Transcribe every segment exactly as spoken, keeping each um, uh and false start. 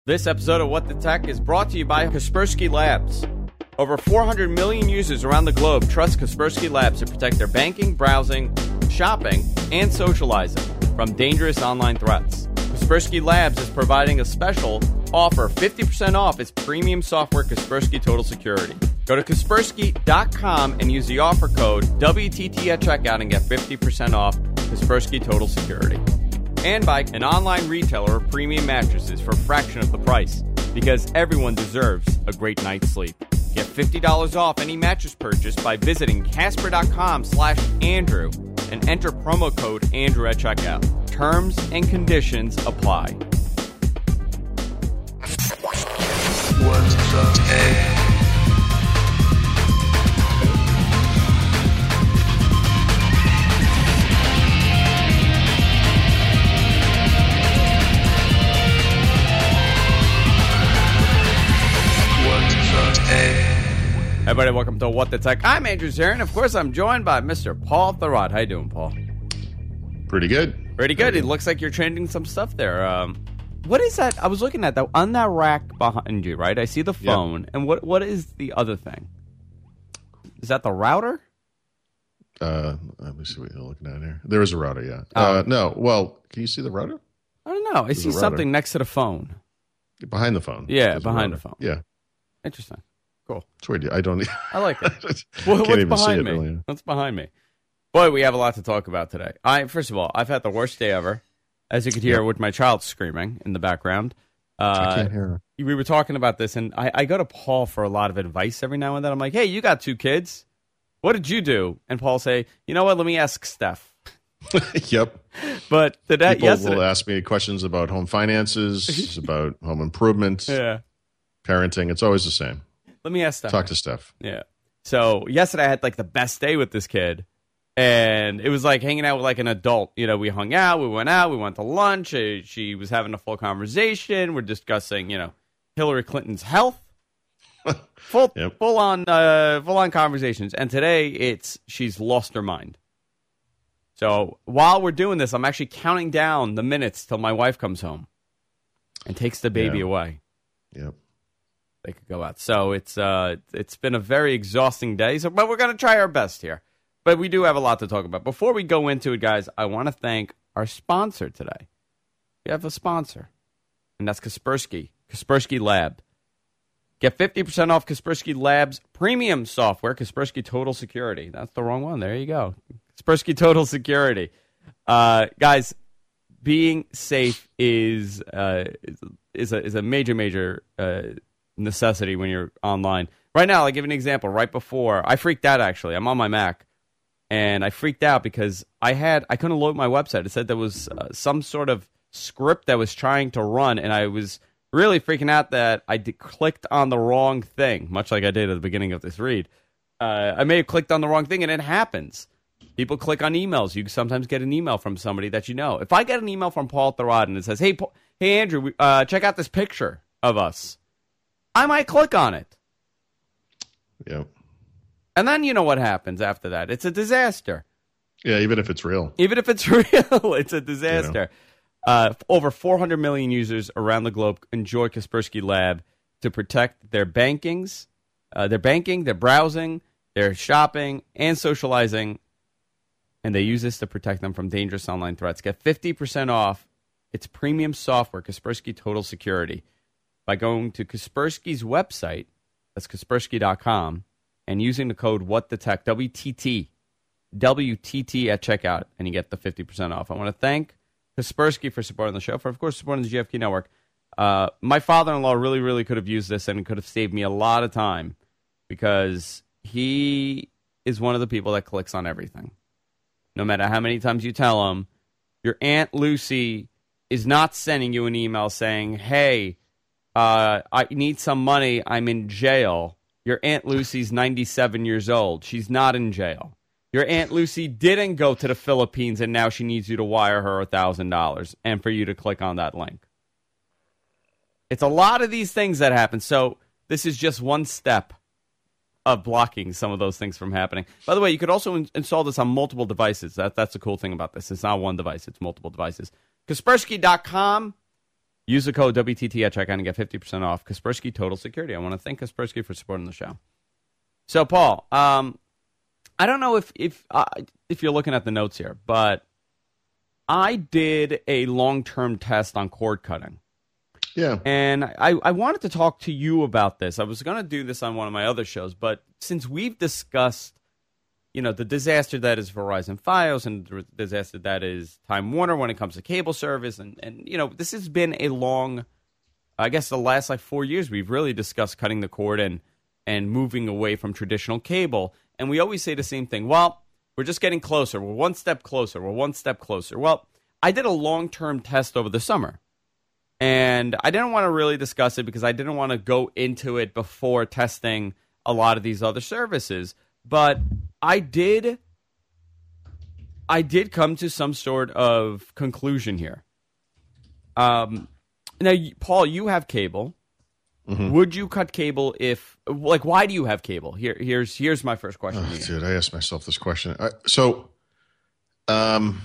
This episode of What the Tech is brought to you by Kaspersky Labs. Over four hundred million users around the globe trust Kaspersky Labs to protect their banking, browsing, shopping, and socializing from dangerous online threats. Kaspersky Labs is providing a special offer, fifty percent off its premium software, Kaspersky Total Security. Go to Kaspersky dot com and use the offer code W T T at checkout and get fifty percent off Kaspersky Total Security. And by an online retailer of premium mattresses for a fraction of the price, because everyone deserves a great night's sleep. Get fifty dollars off any mattress purchase by visiting Casper dot com slash Andrew and enter promo code Andrew at checkout. Terms and conditions apply. What's the tech? Everybody, welcome to What the Tech. I'm Andrew Zarin. Of course, I'm joined by Mister Paul Thurrott. How you doing, Paul? Pretty good. Pretty good. It looks like you're changing some stuff there. Um, what is that? I was looking at that on that rack behind you, right? I see the phone. Yep. And what what is the other thing? Is that the router? Uh, let me see what you're looking at here. There is a router, yeah. Oh. Uh, no, well, can you see the router? I don't know. I There's see something next to the phone. Behind the phone. Yeah, behind the phone. Yeah. Interesting. Cool. I don't. I like it. Well, what's behind me? Really. What's behind me? Boy, we have a lot to talk about today. I first of all, I've had the worst day ever, as you could hear, yep. with my child screaming in the background. Uh, I can't hear her. We were talking about this, and I, I go to Paul for a lot of advice every now and then. I'm like, "Hey, you got two kids. What did you do?" And Paul say, "You know what? Let me ask Steph." Yep. But today, people yesterday, will ask me questions about home finances, about home improvement, yeah, parenting. It's always the same. Let me ask Steph. Talk to Steph. Yeah. So yesterday I had like the best day with this kid, and it was like hanging out with like an adult. You know, we hung out, we went out, we went to lunch. She, she was having a full conversation. We're discussing, you know, Hillary Clinton's health. Full, yep. full on, uh, full on conversations. And today it's she's lost her mind. So while we're doing this, I'm actually counting down the minutes till my wife comes home and takes the baby yeah. away. Yep. They could go out. So it's uh, it's been a very exhausting day, so but we're going to try our best here. But we do have a lot to talk about. Before we go into it, guys, I want to thank our sponsor today. We have a sponsor, and that's Kaspersky, Kaspersky Lab. Get fifty percent off Kaspersky Labs premium software, Kaspersky Total Security. That's the wrong one. There you go. Kaspersky Total Security. Uh, guys, being safe is, uh, is, is, a, is a major, major uh necessity when you're online. Right now, I'll give you an example. Right before, I freaked out actually. I'm on my Mac, and I freaked out because I had I couldn't load my website. It said there was uh, some sort of script that was trying to run, and I was really freaking out that I d- clicked on the wrong thing, much like I did at the beginning of this read. Uh, I may have clicked on the wrong thing, and it happens. People click on emails. You sometimes get an email from somebody that you know. If I get an email from Paul Thurrott and it says, "Hey, Paul, hey Andrew, uh, check out this picture of us," I might click on it. Yep. And then you know what happens after that. It's a disaster. Yeah, even if it's real. Even if it's real, it's a disaster. You know. uh, over four hundred million users around the globe enjoy Kaspersky Lab to protect their bankings, uh, their banking, their browsing, their shopping, and socializing. And they use this to protect them from dangerous online threats. Get fifty percent off its premium software, Kaspersky Total Security, by going to Kaspersky's website, that's Kaspersky dot com, and using the code WhatTheTech, W T T, W T T at checkout, and you get the fifty percent off. I want to thank Kaspersky for supporting the show, for, of course, supporting the G F K Network. Uh, my father-in-law really, really could have used this, and it could have saved me a lot of time, because he is one of the people that clicks on everything. No matter how many times you tell him, your Aunt Lucy is not sending you an email saying, "Hey, Uh, I need some money. I'm in jail." Your Aunt Lucy's ninety-seven years old. She's not in jail. Your Aunt Lucy didn't go to the Philippines, and now she needs you to wire her one thousand dollars and for you to click on that link. It's a lot of these things that happen. So this is just one step of blocking some of those things from happening. By the way, you could also in- install this on multiple devices. That, that's the cool thing about this. It's not one device. It's multiple devices. Kaspersky dot com. Use the code W T T at checkout and get fifty percent off Kaspersky Total Security. I want to thank Kaspersky for supporting the show. So, Paul, um, I don't know if if uh, if you're looking at the notes here, but I did a long-term test on cord cutting. Yeah. And I, I wanted to talk to you about this. I was going to do this on one of my other shows, but since we've discussed, you know, the disaster that is Verizon Fios and the disaster that is Time Warner when it comes to cable service, and, and you know, this has been a long, I guess the last like four years, we've really discussed cutting the cord and, and moving away from traditional cable. And we always say the same thing. Well, we're just getting closer. We're one step closer. We're one step closer. Well, I did a long-term test over the summer. And I didn't want to really discuss it because I didn't want to go into it before testing a lot of these other services. But I did I did come to some sort of conclusion here. Um, now, Paul, you have cable. Mm-hmm. Would you cut cable if, like, why do you have cable? Here, here's here's my first question. Oh, dude, I asked myself this question. I, so, um...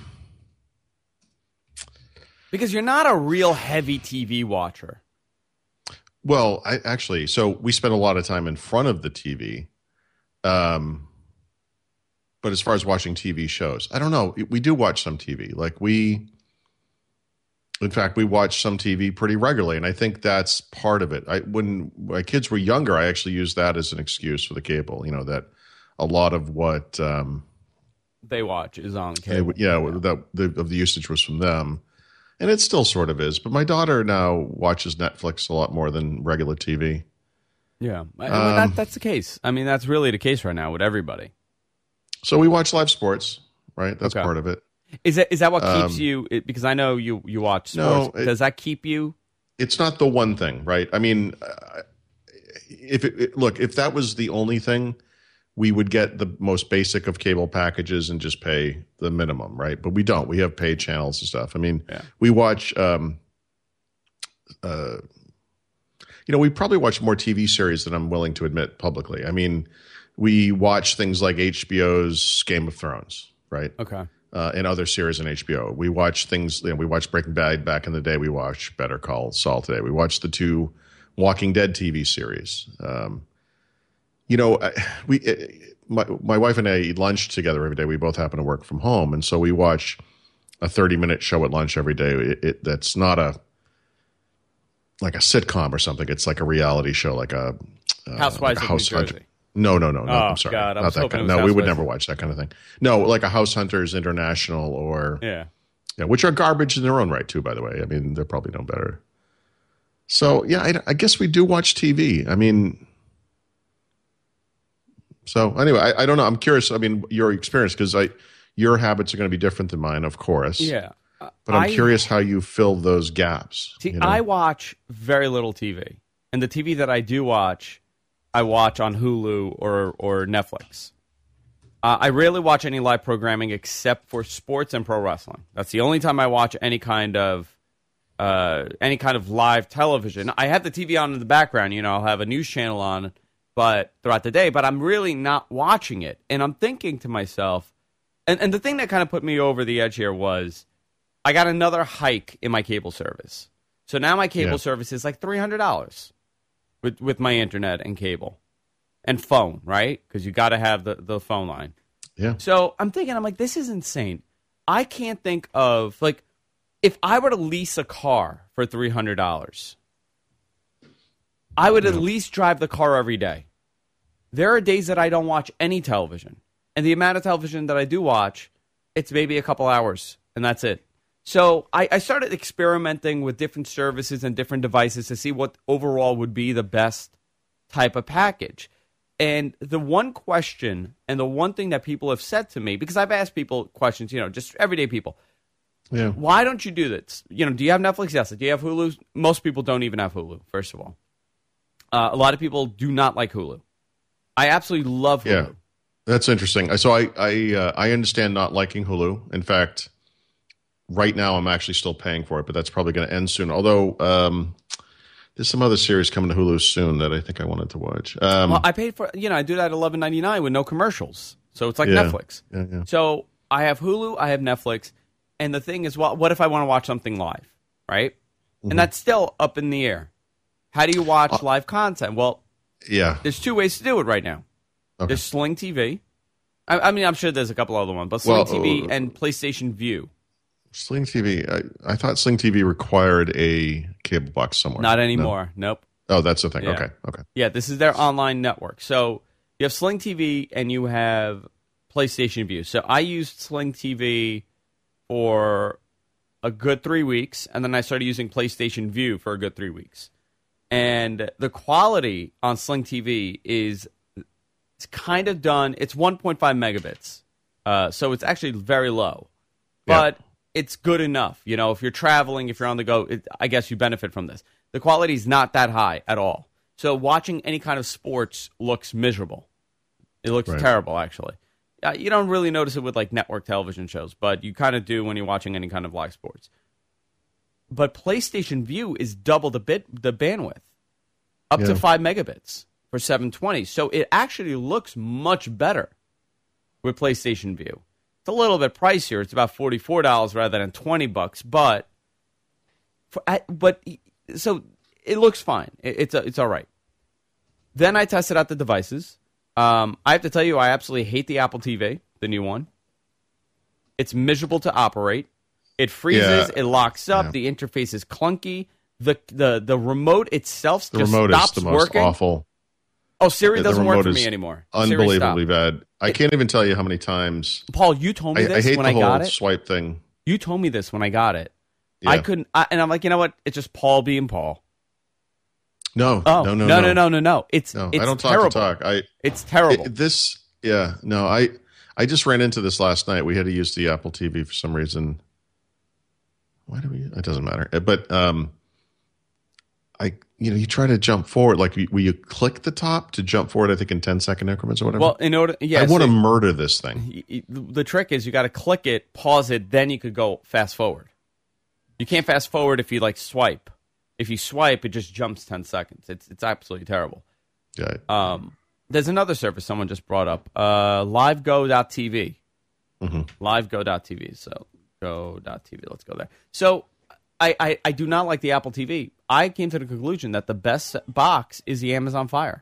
Because you're not a real heavy T V watcher. Well, I actually, so we spend a lot of time in front of the T V. Um, but as far as watching T V shows, I don't know. We do watch some T V. Like we, in fact, we watch some T V pretty regularly. And I think that's part of it. I, when my kids were younger, I actually used that as an excuse for the cable, you know, that a lot of what um, they watch is on cable. They, yeah, yeah. That the, of the usage was from them. And it still sort of is. But my daughter now watches Netflix a lot more than regular T V. Yeah. I mean, um, that, that's the case. I mean, that's really the case right now with everybody. So we watch live sports, right? That's okay. part of it. Is that is that what keeps um, you? It, because I know you, you watch sports. No, it, Does that keep you? It's not the one thing, right? I mean, uh, if it, it, look, if that was the only thing, we would get the most basic of cable packages and just pay the minimum, right? But we don't. We have paid channels and stuff. I mean, yeah. we watch, um, uh, you know, we probably watch more T V series than I'm willing to admit publicly. I mean, we watch things like H B O's Game of Thrones, right? Okay. Uh, and other series on H B O. We watch things, you know, we watched Breaking Bad back in the day. We watch Better Call Saul today. We watch the two Walking Dead T V series. Um, You know, we my my wife and I eat lunch together every day. We both happen to work from home, and so we watch a thirty minute show at lunch every day. It, it that's not a like a sitcom or something. It's like a reality show, like a uh, Housewives like a House of New Jersey. Hunter. No, no, no, no. Oh, I'm sorry, God, not that kind. Of, no, we would never watch that kind of thing. No, like a House Hunters International or yeah, yeah, which are garbage in their own right too. By the way, I mean they're probably no better. So yeah, I, I guess we do watch T V. I mean. So anyway, I, I don't know. I'm curious. I mean, your experience, because I, your habits are going to be different than mine, of course. Yeah. But I'm I, curious how you fill those gaps. T- you know? I watch very little T V, and the T V that I do watch, I watch on Hulu or or Netflix. Uh, I rarely watch any live programming except for sports and pro wrestling. That's the only time I watch any kind of uh, any kind of live television. I have the T V on in the background. You know, I'll have a news channel on. But throughout the day, but I'm really not watching it. And I'm thinking to myself, and, and the thing that kind of put me over the edge here was I got another hike in my cable service. So now my cable yeah. service is like three hundred dollars with, with my internet and cable and phone, right? Because you got to have the, the phone line. Yeah. So I'm thinking, I'm like, this is insane. I can't think of, like, if I were to lease a car for three hundred dollars, I would at yeah. least drive the car every day. There are days that I don't watch any television. And the amount of television that I do watch, it's maybe a couple hours, and that's it. So I, I started experimenting with different services and different devices to see what overall would be the best type of package. And the one question and the one thing that people have said to me, because I've asked people questions, you know, just everyday people. Yeah. Why don't you do this? You know, do you have Netflix? Yes. Do you have Hulu? Most people don't even have Hulu, first of all. Uh, a lot of people do not like Hulu. I absolutely love Hulu. Yeah, that's interesting. So I I, uh, I understand not liking Hulu. In fact, right now I'm actually still paying for it, but that's probably going to end soon. Although um, there's some other series coming to Hulu soon that I think I wanted to watch. Um, well, I paid for, you know, I do that at eleven ninety-nine with no commercials. So it's like yeah, Netflix. Yeah, yeah. So I have Hulu, I have Netflix, and the thing is, well, what if I want to watch something live, right? mm-hmm. and that's still up in the air. How do you watch uh, live content? Well, yeah, there's two ways to do it right now. Okay. There's Sling T V. I, I mean, I'm sure there's a couple other ones, but Sling well, T V uh, and PlayStation Vue. Sling T V. I, I thought Sling T V required a cable box somewhere. Not anymore. No? Nope. Oh, that's the thing. Yeah. Okay. Okay. Yeah, this is their online network. So you have Sling T V and you have PlayStation Vue. So I used Sling T V for a good three weeks, and then I started using PlayStation Vue for a good three weeks. And the quality on Sling T V is it's kind of done. It's one point five megabits, uh, so it's actually very low, but yeah. it's good enough. You know, if you're traveling, if you're on the go, it, I guess you benefit from this. The quality is not that high at all. So watching any kind of sports looks miserable. It looks right. terrible, actually. Uh, you don't really notice it with like network television shows, but you kind of do when you're watching any kind of live sports. But PlayStation Vue is double the bit the bandwidth, up yeah. to five megabits for seven twenty. So it actually looks much better with PlayStation Vue. It's a little bit pricier. It's about forty-four dollars rather than twenty bucks, but for, but so it looks fine. It, it's a, it's all right. Then I tested out the devices. Um, I have to tell you, I absolutely hate the Apple T V, the new one. It's miserable to operate. It freezes. Yeah. It locks up. Yeah. The interface is clunky. The the the remote itself the just remote stops is the most working. Awful. Oh, Siri doesn't work for me anymore. Unbelievably bad. I can't even tell you how many times. Paul, you told me I, this I hate when the I whole got it. Swipe thing. You told me this when I got it. Yeah. I couldn't, I, and I'm like, you know what? It's just Paul being Paul. No, oh, no, no, no, no, no, no, no, no. It's no. It's I don't terrible. talk to talk. I. It's terrible. It, this, yeah, no. I I just ran into this last night. We had to use the Apple T V for some reason. Why do we? It doesn't matter. But um, I, you know, you try to jump forward. Like, will you click the top to jump forward? I think in ten second increments or whatever. Well, in order, yeah, I so want to murder this thing. The trick is you got to click it, pause it, then you could go fast forward. You can't fast forward if you like swipe. If you swipe, it just jumps ten seconds. It's it's absolutely terrible. Yeah. Um, there's another service someone just brought up, uh, livego dot t v. Mm-hmm. livego dot t v. So go dot t v. Let's go there. So I, I, I do not like the Apple T V. I came to the conclusion that the best box is the Amazon Fire.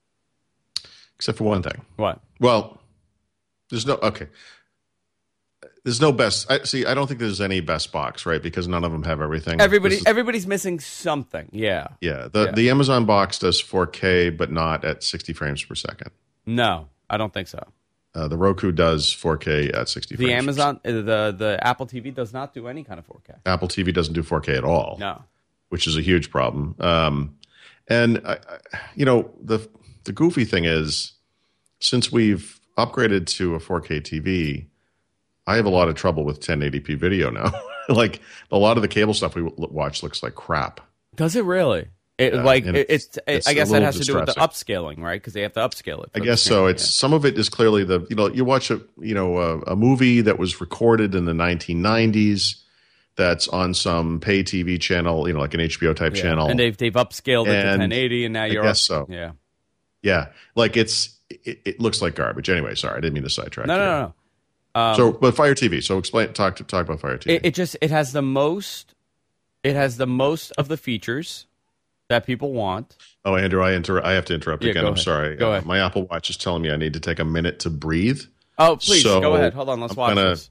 Except for one thing. What? Well, there's no okay. There's no best. I, see, I don't think there's any best box, right? Because none of them have everything. Everybody, is, everybody's missing something. Yeah. Yeah. The yeah. the Amazon box does four K, but not at sixty frames per second. No, I don't think so. Uh, the Roku does four K at sixty the frames. The Amazon, the the Apple T V does not do any kind of four K. Apple T V doesn't do four K at all. No. Which is a huge problem. Um, and I, I, you know, the the goofy thing is, since we've upgraded to a four K T V. I have a lot of trouble with ten eighty p video now. Like a lot of the cable stuff we watch looks like crap. Does it really? It, yeah, like it, it's, it's, it's. I guess that has to do with the upscaling, right? Because they have to upscale it. I guess so. It's yeah. Some of it is clearly the you know you watch a you know a, a movie that was recorded in the nineteen nineties that's on some pay T V channel, you know, like an H B O type yeah. channel, and they've they've upscaled it to ten eighty, and now you're I guess up, so. Yeah, yeah. Like it's it, it looks like garbage. Anyway, sorry, I didn't mean to sidetrack. No, no, no, no. Um, so, but Fire T V. So, explain. Talk to talk about Fire T V. It, it just it has the most. It has the most of the features that people want. Oh, Andrew, I inter- I have to interrupt yeah, again. I'm ahead. sorry. Go uh, ahead. My Apple Watch is telling me I need to take a minute to breathe. Oh, please so go ahead. Hold on. Let's I'm watch gonna, this.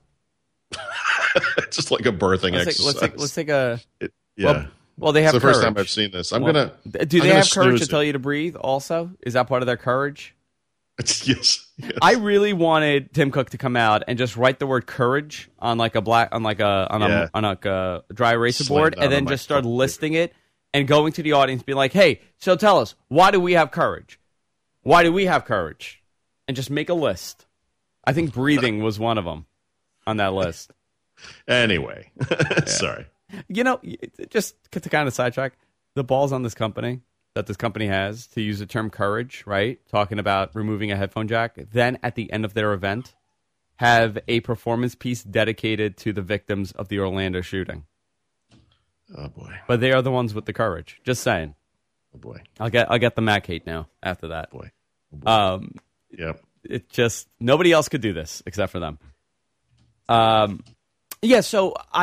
Just like a birthing let's exercise. Take, let's, take, let's take a. It, yeah. Well, well, they have. It's the courage. first time I've seen this. I'm well, gonna. Do I'm they have courage to it. tell you to breathe? Also, is that part of their courage? It's, yes, yes. I really wanted Tim Cook to come out and just write the word courage on like a black on like a on yeah. a on like a dry eraser board, and then just start phone. listing it and going to the audience, be like, "Hey, so tell us, why do we have courage? Why do we have courage?" And just make a list. I think breathing was one of them on that list. Anyway, sorry. You know, just to kind of sidetrack, the balls on this company. That this company has to use the term courage, right? Talking about removing a headphone jack. Then at the end of their event, have a performance piece dedicated to the victims of the Orlando shooting. Oh boy! But they are the ones with the courage. Just saying. Oh boy! I'll get I'll get the Mac hate now after that. Oh boy. Oh boy. Um, yep. It just nobody else could do this except for them. Um, yeah. So I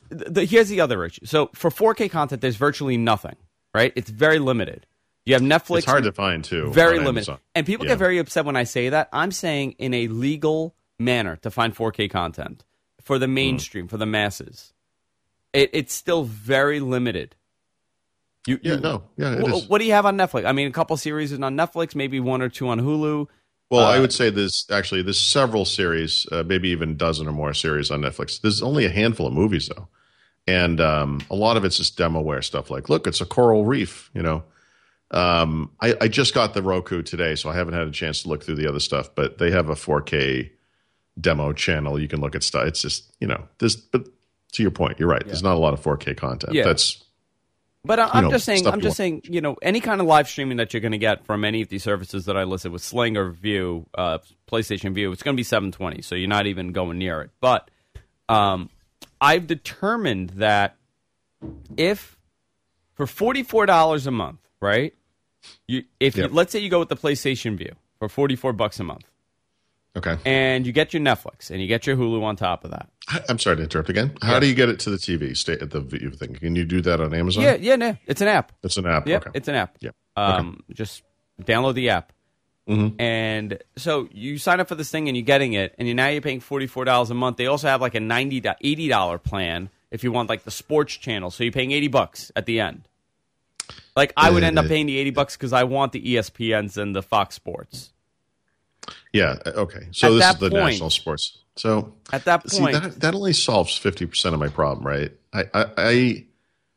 the, the, here's the other issue. So for four K content, there's virtually nothing, right? It's very limited. You have Netflix. It's hard to find, too. Very limited. Amazon. And people yeah. get very upset when I say that. I'm saying in a legal manner to find four K content for the mainstream, mm. for the masses. It, it's still very limited. You, yeah, you, no. Yeah, it w- is. What do you have on Netflix? I mean, a couple series on Netflix, maybe one or two on Hulu. Well, uh, I would say there's actually there's several series, uh, maybe even a dozen or more series on Netflix. There's only a handful of movies, though. And um, a lot of it's just demoware stuff like, look, it's a coral reef, you know. Um, I, I just got the Roku today, so I haven't had a chance to look through the other stuff, but they have a four K demo channel. You can look at stuff. It's just, you know, this, but to your point, you're right. Yeah. There's not a lot of four K content. Yeah. That's, but I, I'm know, just saying, I'm just want. saying, you know, any kind of live streaming that you're going to get from any of these services that I listed with Sling or View, uh, PlayStation View, it's going to be seven twenty, so you're not even going near it. But um, I've determined that if for forty-four dollars a month, right? You, if yep. you, let's say you go with the PlayStation View for forty-four bucks a month, okay, and you get your Netflix and you get your Hulu on top of that. I'm sorry to interrupt again. How yeah. do you get it to the T V? Stay at the View thing. Can you do that on Amazon? Yeah, yeah, no, it's an app. It's an app. Yeah, okay. it's an app. Yeah, um, okay. Just download the app, mm-hmm. and so you sign up for this thing and you're getting it, and you now you're paying forty-four dollars a month. They also have like a ninety to eighty dollar plan if you want like the sports channel. So you're paying eighty bucks at the end. Like, I would end up paying the eighty bucks because I want the E S P Ns and the Fox Sports. Yeah, okay. So at this is the point, national sports. So at that point, see, that, that only solves fifty percent of my problem, right? I, I, I, you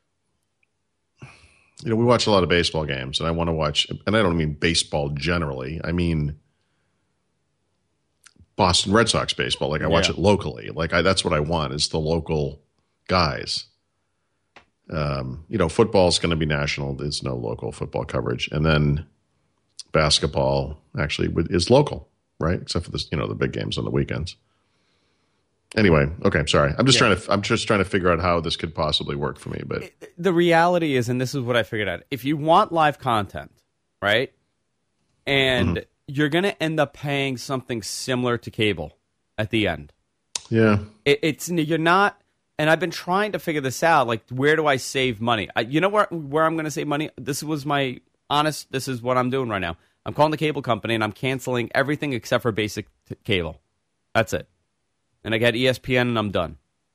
know, we watch a lot of baseball games, and I want to watch, and I don't mean baseball generally. I mean Boston Red Sox baseball. Like, I watch yeah. it locally. Like, I, that's what I want is the local guys. Um, you know, football is going to be national. There's no local football coverage. And then basketball actually is local, right? Except for this, you know, the big games on the weekends. Anyway, okay, sorry. I'm just yeah. trying to I'm just trying to figure out how this could possibly work for me. But the reality is, and this is what I figured out, if you want live content, right? And mm-hmm. you're going to end up paying something similar to cable at the end. Yeah. It, it's you're not. And I've been trying to figure this out. Like, where do I save money? I, you know where where I'm going to save money? This was my honest. This is what I'm doing right now. I'm calling the cable company and I'm canceling everything except for basic t- cable. That's it. And I get E S P N and I'm done.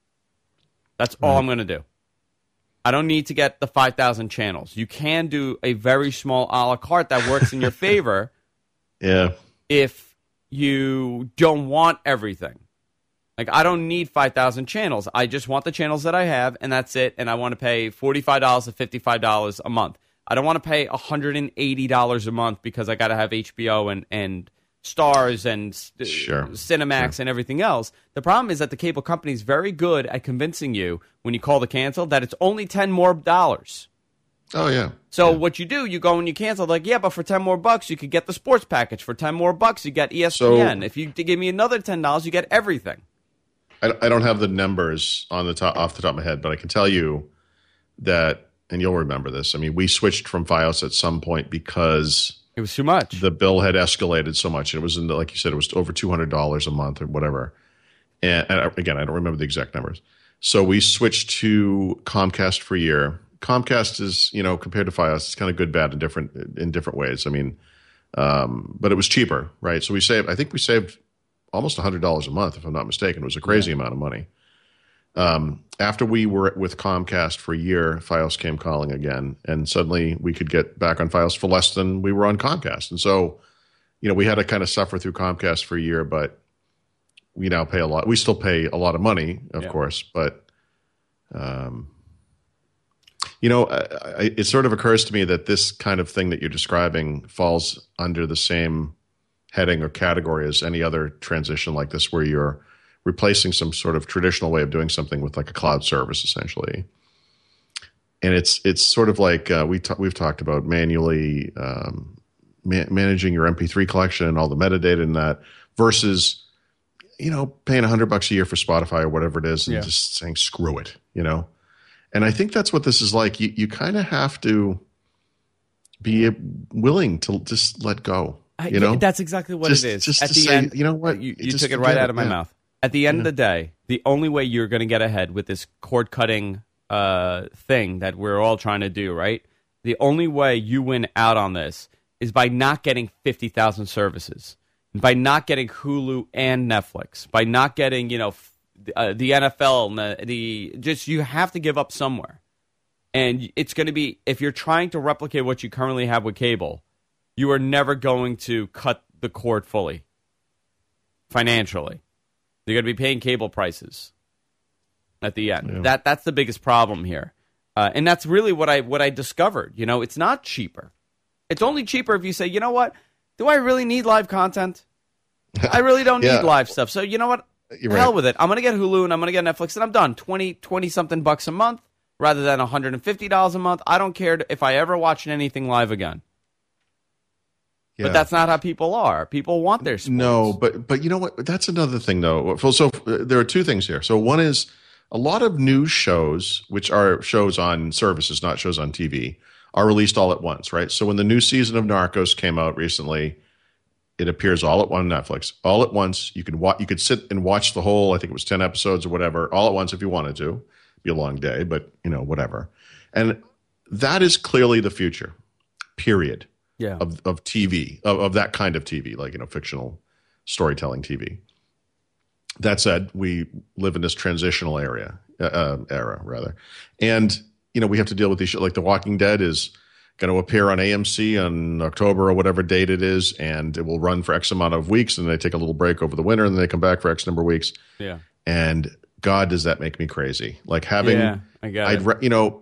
That's all right. I'm going to do. I don't need to get the five thousand channels. You can do a very small a la carte that works in your favor. Yeah. If you don't want everything. Like, I don't need five thousand channels. I just want the channels that I have, and that's it. And I want to pay forty-five dollars to fifty-five dollars a month. I don't want to pay one hundred eighty dollars a month because I got to have H B O and, and Stars and sure. Cinemax sure. and everything else. The problem is that the cable company is very good at convincing you when you call to cancel that it's only ten more dollars. Oh, yeah. So yeah. what you do, you go and you cancel. Like, yeah, but for ten more bucks, you could get the sports package. For ten more bucks, you get E S P N. So, if you give me another ten dollars, you get everything. I don't have the numbers on the top, off the top of my head, but I can tell you that, and you'll remember this. I mean, we switched from Fios at some point because it was too much. The bill had escalated so much, and it was in the, like you said, it was over two hundred dollars a month or whatever. And, and again, I don't remember the exact numbers. So we switched to Comcast for a year. Comcast is, you know, compared to Fios, it's kind of good, bad in different in different ways. I mean, um, but it was cheaper, right? So we saved. I think we saved almost one hundred dollars a month, if I'm not mistaken. It was a crazy yeah. amount of money. Um, after we were with Comcast for a year, Fios came calling again, and suddenly we could get back on Fios for less than we were on Comcast. And so, you know, we had to kind of suffer through Comcast for a year, but we now pay a lot. We still pay a lot of money, of yeah. course, but, um, you know, I, I, it sort of occurs to me that this kind of thing that you're describing falls under the same heading or category as any other transition like this, where you're replacing some sort of traditional way of doing something with like a cloud service, essentially. And it's it's sort of like uh, we t- we've talked about manually um, ma- managing your M P three collection and all the metadata in that versus, you know, paying a hundred bucks a year for Spotify or whatever it is and yeah. just saying screw it, you know. And I think that's what this is like. You you kind of have to be willing to just let go. You know, that's exactly what just, it is. Just At to the say, end, you know what, you, you took it right out of my yeah. mouth. At the end Yeah. of the day, the only way you're going to get ahead with this cord cutting uh, thing that we're all trying to do, right? The only way you win out on this is by not getting fifty thousand services, by not getting Hulu and Netflix, by not getting, you know, f- uh, the N F L, and the, the just you have to give up somewhere. And it's going to be, if you're trying to replicate what you currently have with cable, you are never going to cut the cord fully financially. You're going to be paying cable prices at the end. Yeah. That that's the biggest problem here. Uh, and that's really what I what I discovered. You know, it's not cheaper. It's only cheaper if you say, you know what? Do I really need live content? I really don't Yeah. need live stuff. So you know what? You're Hell right. with it. I'm going to get Hulu and I'm going to get Netflix and I'm done. twenty, twenty-something bucks a month rather than one hundred fifty dollars a month. I don't care if I ever watch anything live again. Yeah. But that's not how people are. People want their sports. No, but but you know what? That's another thing, though. So, so uh, there are two things here. So one is a lot of news shows, which are shows on services, not shows on T V, are released all at once, right? So when the new season of Narcos came out recently, it appears all at one Netflix, all at once. You could wa- you could sit and watch the whole. I think it was ten episodes or whatever, all at once if you wanted to. Be a long day, but you know whatever. And that is clearly the future. Period. Yeah. Of of T V, of, of that kind of T V, like, you know, fictional storytelling T V. That said, we live in this transitional area, uh, era rather, and you know we have to deal with these. Like The Walking Dead is going to appear on A M C on October or whatever date it is, and it will run for X amount of weeks, and they take a little break over the winter, and then they come back for X number of weeks. Yeah. And God, does that make me crazy? Like having, Yeah, I got I'd it. ra- you know.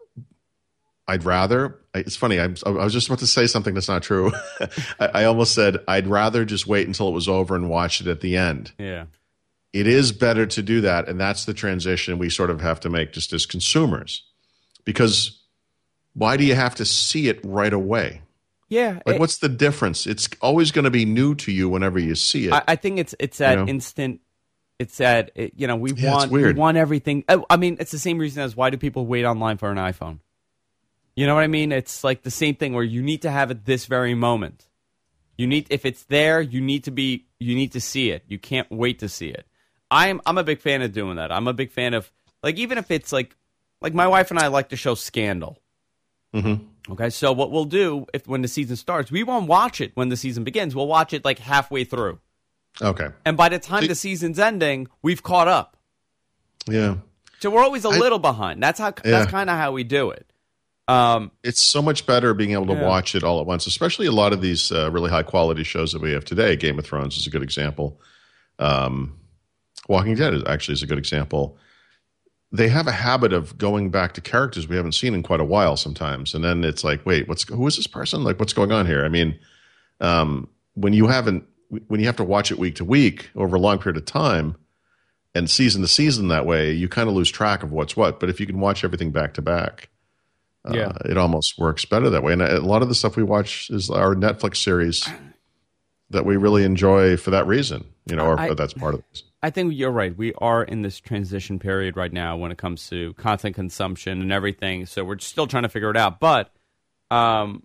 I'd rather, it's funny, I, I was just about to say something that's not true. I, I almost said, I'd rather just wait until it was over and watch it at the end. Yeah. It is better to do that, and that's the transition we sort of have to make just as consumers. Because why do you have to see it right away? Yeah. Like, it- what's the difference? It's always going to be new to you whenever you see it. I, I think it's it's that You know? instant. It's that it, you know we Yeah, it's want we weird. want everything. I, I mean, it's the same reason as why do people wait online for an iPhone? You know what I mean? It's like the same thing where you need to have it this very moment. You need if it's there, you need to be you need to see it. You can't wait to see it. I'm I'm a big fan of doing that. I'm a big fan of like even if it's like like my wife and I like the show Scandal. Mm-hmm. Okay, so what we'll do if when the season starts, we won't watch it when the season begins. We'll watch it like halfway through. Okay. And by the time See- the season's ending, we've caught up. Yeah. So we're always a I- little behind. That's how. Yeah. That's kind of how we do it. Um, It's so much better being able to Yeah. watch it all at once, especially a lot of these uh, really high quality shows that we have today. Game of Thrones is a good example. Um, Walking Dead is actually is a good example. They have a habit of going back to characters we haven't seen in quite a while sometimes, and then it's like, wait, what's who is this person? Like, what's going on here? I mean, um, when you haven't, when you have to watch it week to week over a long period of time, and season to season that way, you kind of lose track of what's what. But if you can watch everything back to back. Yeah. Uh, it almost works better that way. And a lot of the stuff we watch is our Netflix series that we really enjoy for that reason, you know, or, I- or that's part of it. I think you're right. We are in this transition period right now when it comes to content consumption and everything. So we're still trying to figure it out. But um,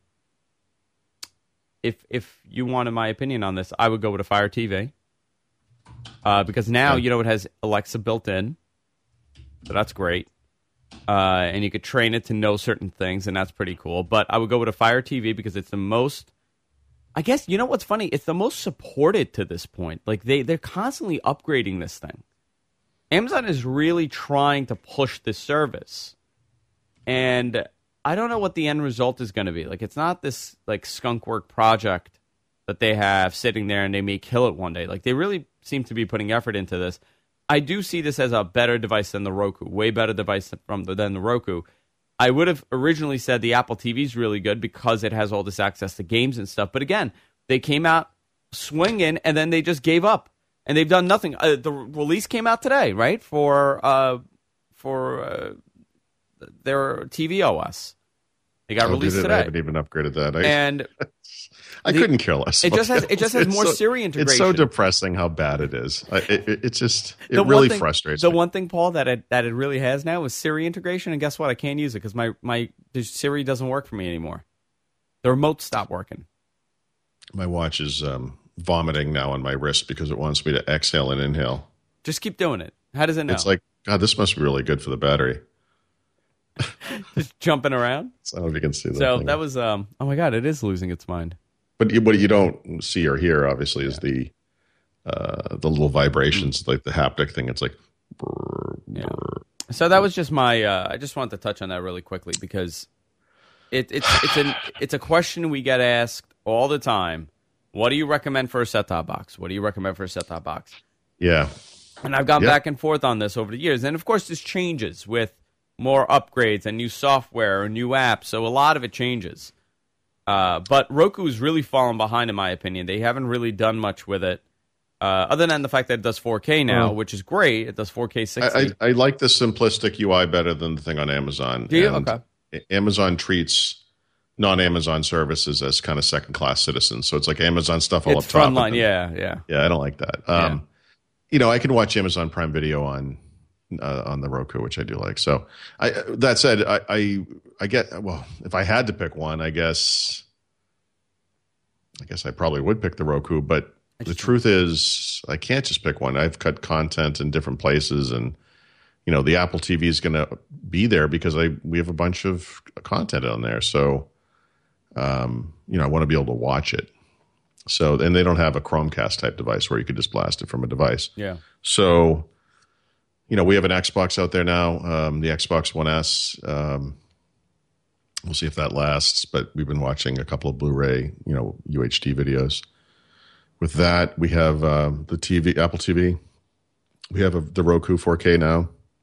if if you wanted my opinion on this, I would go with a Fire T V uh, because now Okay. you know it has Alexa built in, so that's great. Uh, and you could train it to know certain things, and that's pretty cool. But I would go with a Fire T V because it's the most. I guess you know what's funny? It's the most supported to this point. Like they they're constantly upgrading this thing. Amazon is really trying to push this service, and I don't know what the end result is going to be. Like it's not this like skunkwork project that they have sitting there and they may kill it one day. Like they really seem to be putting effort into this. I do see this as a better device than the Roku, way better device from the, than the Roku. I would have originally said the Apple T V is really good because it has all this access to games and stuff. But again, they came out swinging and then they just gave up and they've done nothing. Uh, the release came out today, right? For uh, for uh, their T V O S. It got Oh, released did it? today. I haven't even upgraded that. I, And I the- couldn't care less. it just has it just has It's more so- Siri It's integration. so depressing how bad it is. I, it, it, it's just it The one really thing- frustrates The me. one thing, Paul, that it, that it really has now is Siri integration, and guess what? I can't use it because my my the Siri doesn't work for me anymore. The remote stopped working. My watch is um, vomiting now on my wrist because it wants me to exhale and inhale. Just keep doing it. How does it know? It's like, God, this must be really good for the battery. Just jumping around. So I don't know if you can see that. So thing. that was, um, oh my God, it is losing its mind. But you, what you don't see or hear, obviously, is yeah. the uh, the little vibrations, mm-hmm. like the haptic thing. It's like, brr, yeah. brr. So that was just my. Uh, I just wanted to touch on that really quickly because it, it's it's an it's a question we get asked all the time. What do you recommend for a set-top box? What do you recommend for a set-top box? Yeah, and I've gone yep. back and forth on this over the years, and of course, this changes with more upgrades and new software or new apps. So a lot of it changes. Uh, but Roku's really fallen behind, in my opinion. They haven't really done much with it, uh, other than the fact that it does four K now, oh. which is great. It does four K sixty. I, I, I like the simplistic U I better than the thing on Amazon. Do you? And okay. Amazon treats non-Amazon services as kind of second-class citizens. So it's like Amazon stuff all it's up top. Frontline, yeah, yeah. Yeah, I don't like that. Um, yeah. You know, I can watch Amazon Prime Video on uh, on the Roku, which I do like. So I, that said, I, I I get, well, if I had to pick one, I guess... I guess I probably would pick the Roku, but the truth is I can't just pick one. I've cut content in different places, and you know the Apple T V is going to be there because I we have a bunch of content on there. So, um, you know, I want to be able to watch it. So, and they don't have a Chromecast type device where you could just blast it from a device. Yeah. So, you know, we have an Xbox out there now, um, the Xbox One S. Um, We'll see if that lasts, but we've been watching a couple of Blu-ray, you know, U H D videos. With that, we have um, the T V, Apple T V. We have a, the Roku four K now,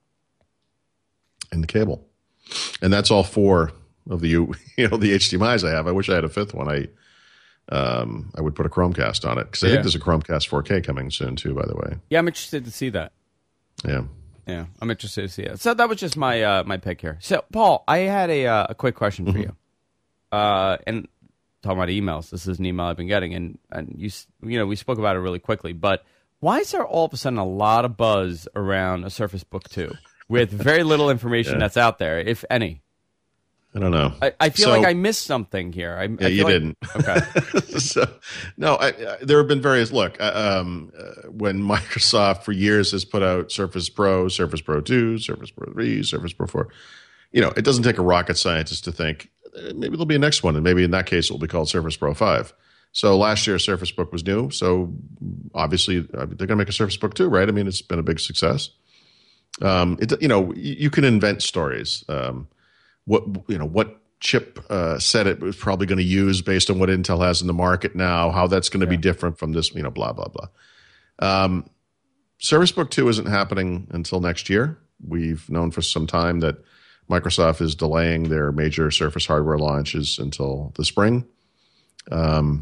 and the cable, and that's all four of the you know the H D M Is I have. I wish I had a fifth one. I um, I would put a Chromecast on it because I yeah. think there's a Chromecast four K coming soon too. By the way, yeah, I'm interested to see that. Yeah. Yeah, I'm interested to see it. So that was just my uh, my pick here. So, Paul, I had a uh, a quick question for mm-hmm. you. Uh, and talking about emails, this is an email I've been getting, and, and you you know we spoke about it really quickly. But why is there all of a sudden a lot of buzz around a Surface Book two with very little information yeah. that's out there, if any? I don't know. I, I feel so, like I missed something here. I, yeah, I you like, didn't. Okay. so, no, I, I, there have been various. Look, uh, um, uh, when Microsoft for years has put out Surface Pro, Surface Pro two, Surface Pro three, Surface Pro four, you know, it doesn't take a rocket scientist to think uh, maybe there'll be a next one, and maybe in that case it will be called Surface Pro five. So last year Surface Book was new, so obviously uh, they're going to make a Surface Book two, right? I mean, it's been a big success. Um, it, you know, you, you can invent stories. Um, what you know, what chip uh, set it was probably going to use based on what Intel has in the market now, how that's going to yeah. be different from this, you know, blah, blah, blah. Um, Surface Book two isn't happening until next year. We've known for some time that Microsoft is delaying their major Surface hardware launches until the spring. Um,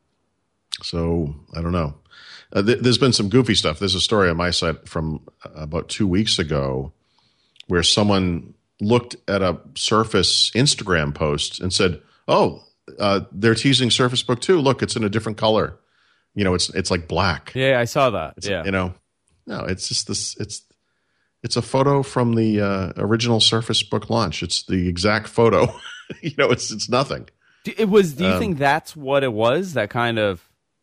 so I don't know. Uh, th- there's been some goofy stuff. There's a story on my site from about two weeks ago where someone looked at a Surface Instagram post and said, "Oh, uh, they're teasing Surface Book two. Look, it's in a different color. You know, it's it's like black." Yeah, I saw that. It's, yeah, you know, no, it's just this. It's it's a photo from the uh, original Surface Book launch. It's the exact photo. you know, it's it's nothing. It was. Do you um, think that's what it was? That kind of.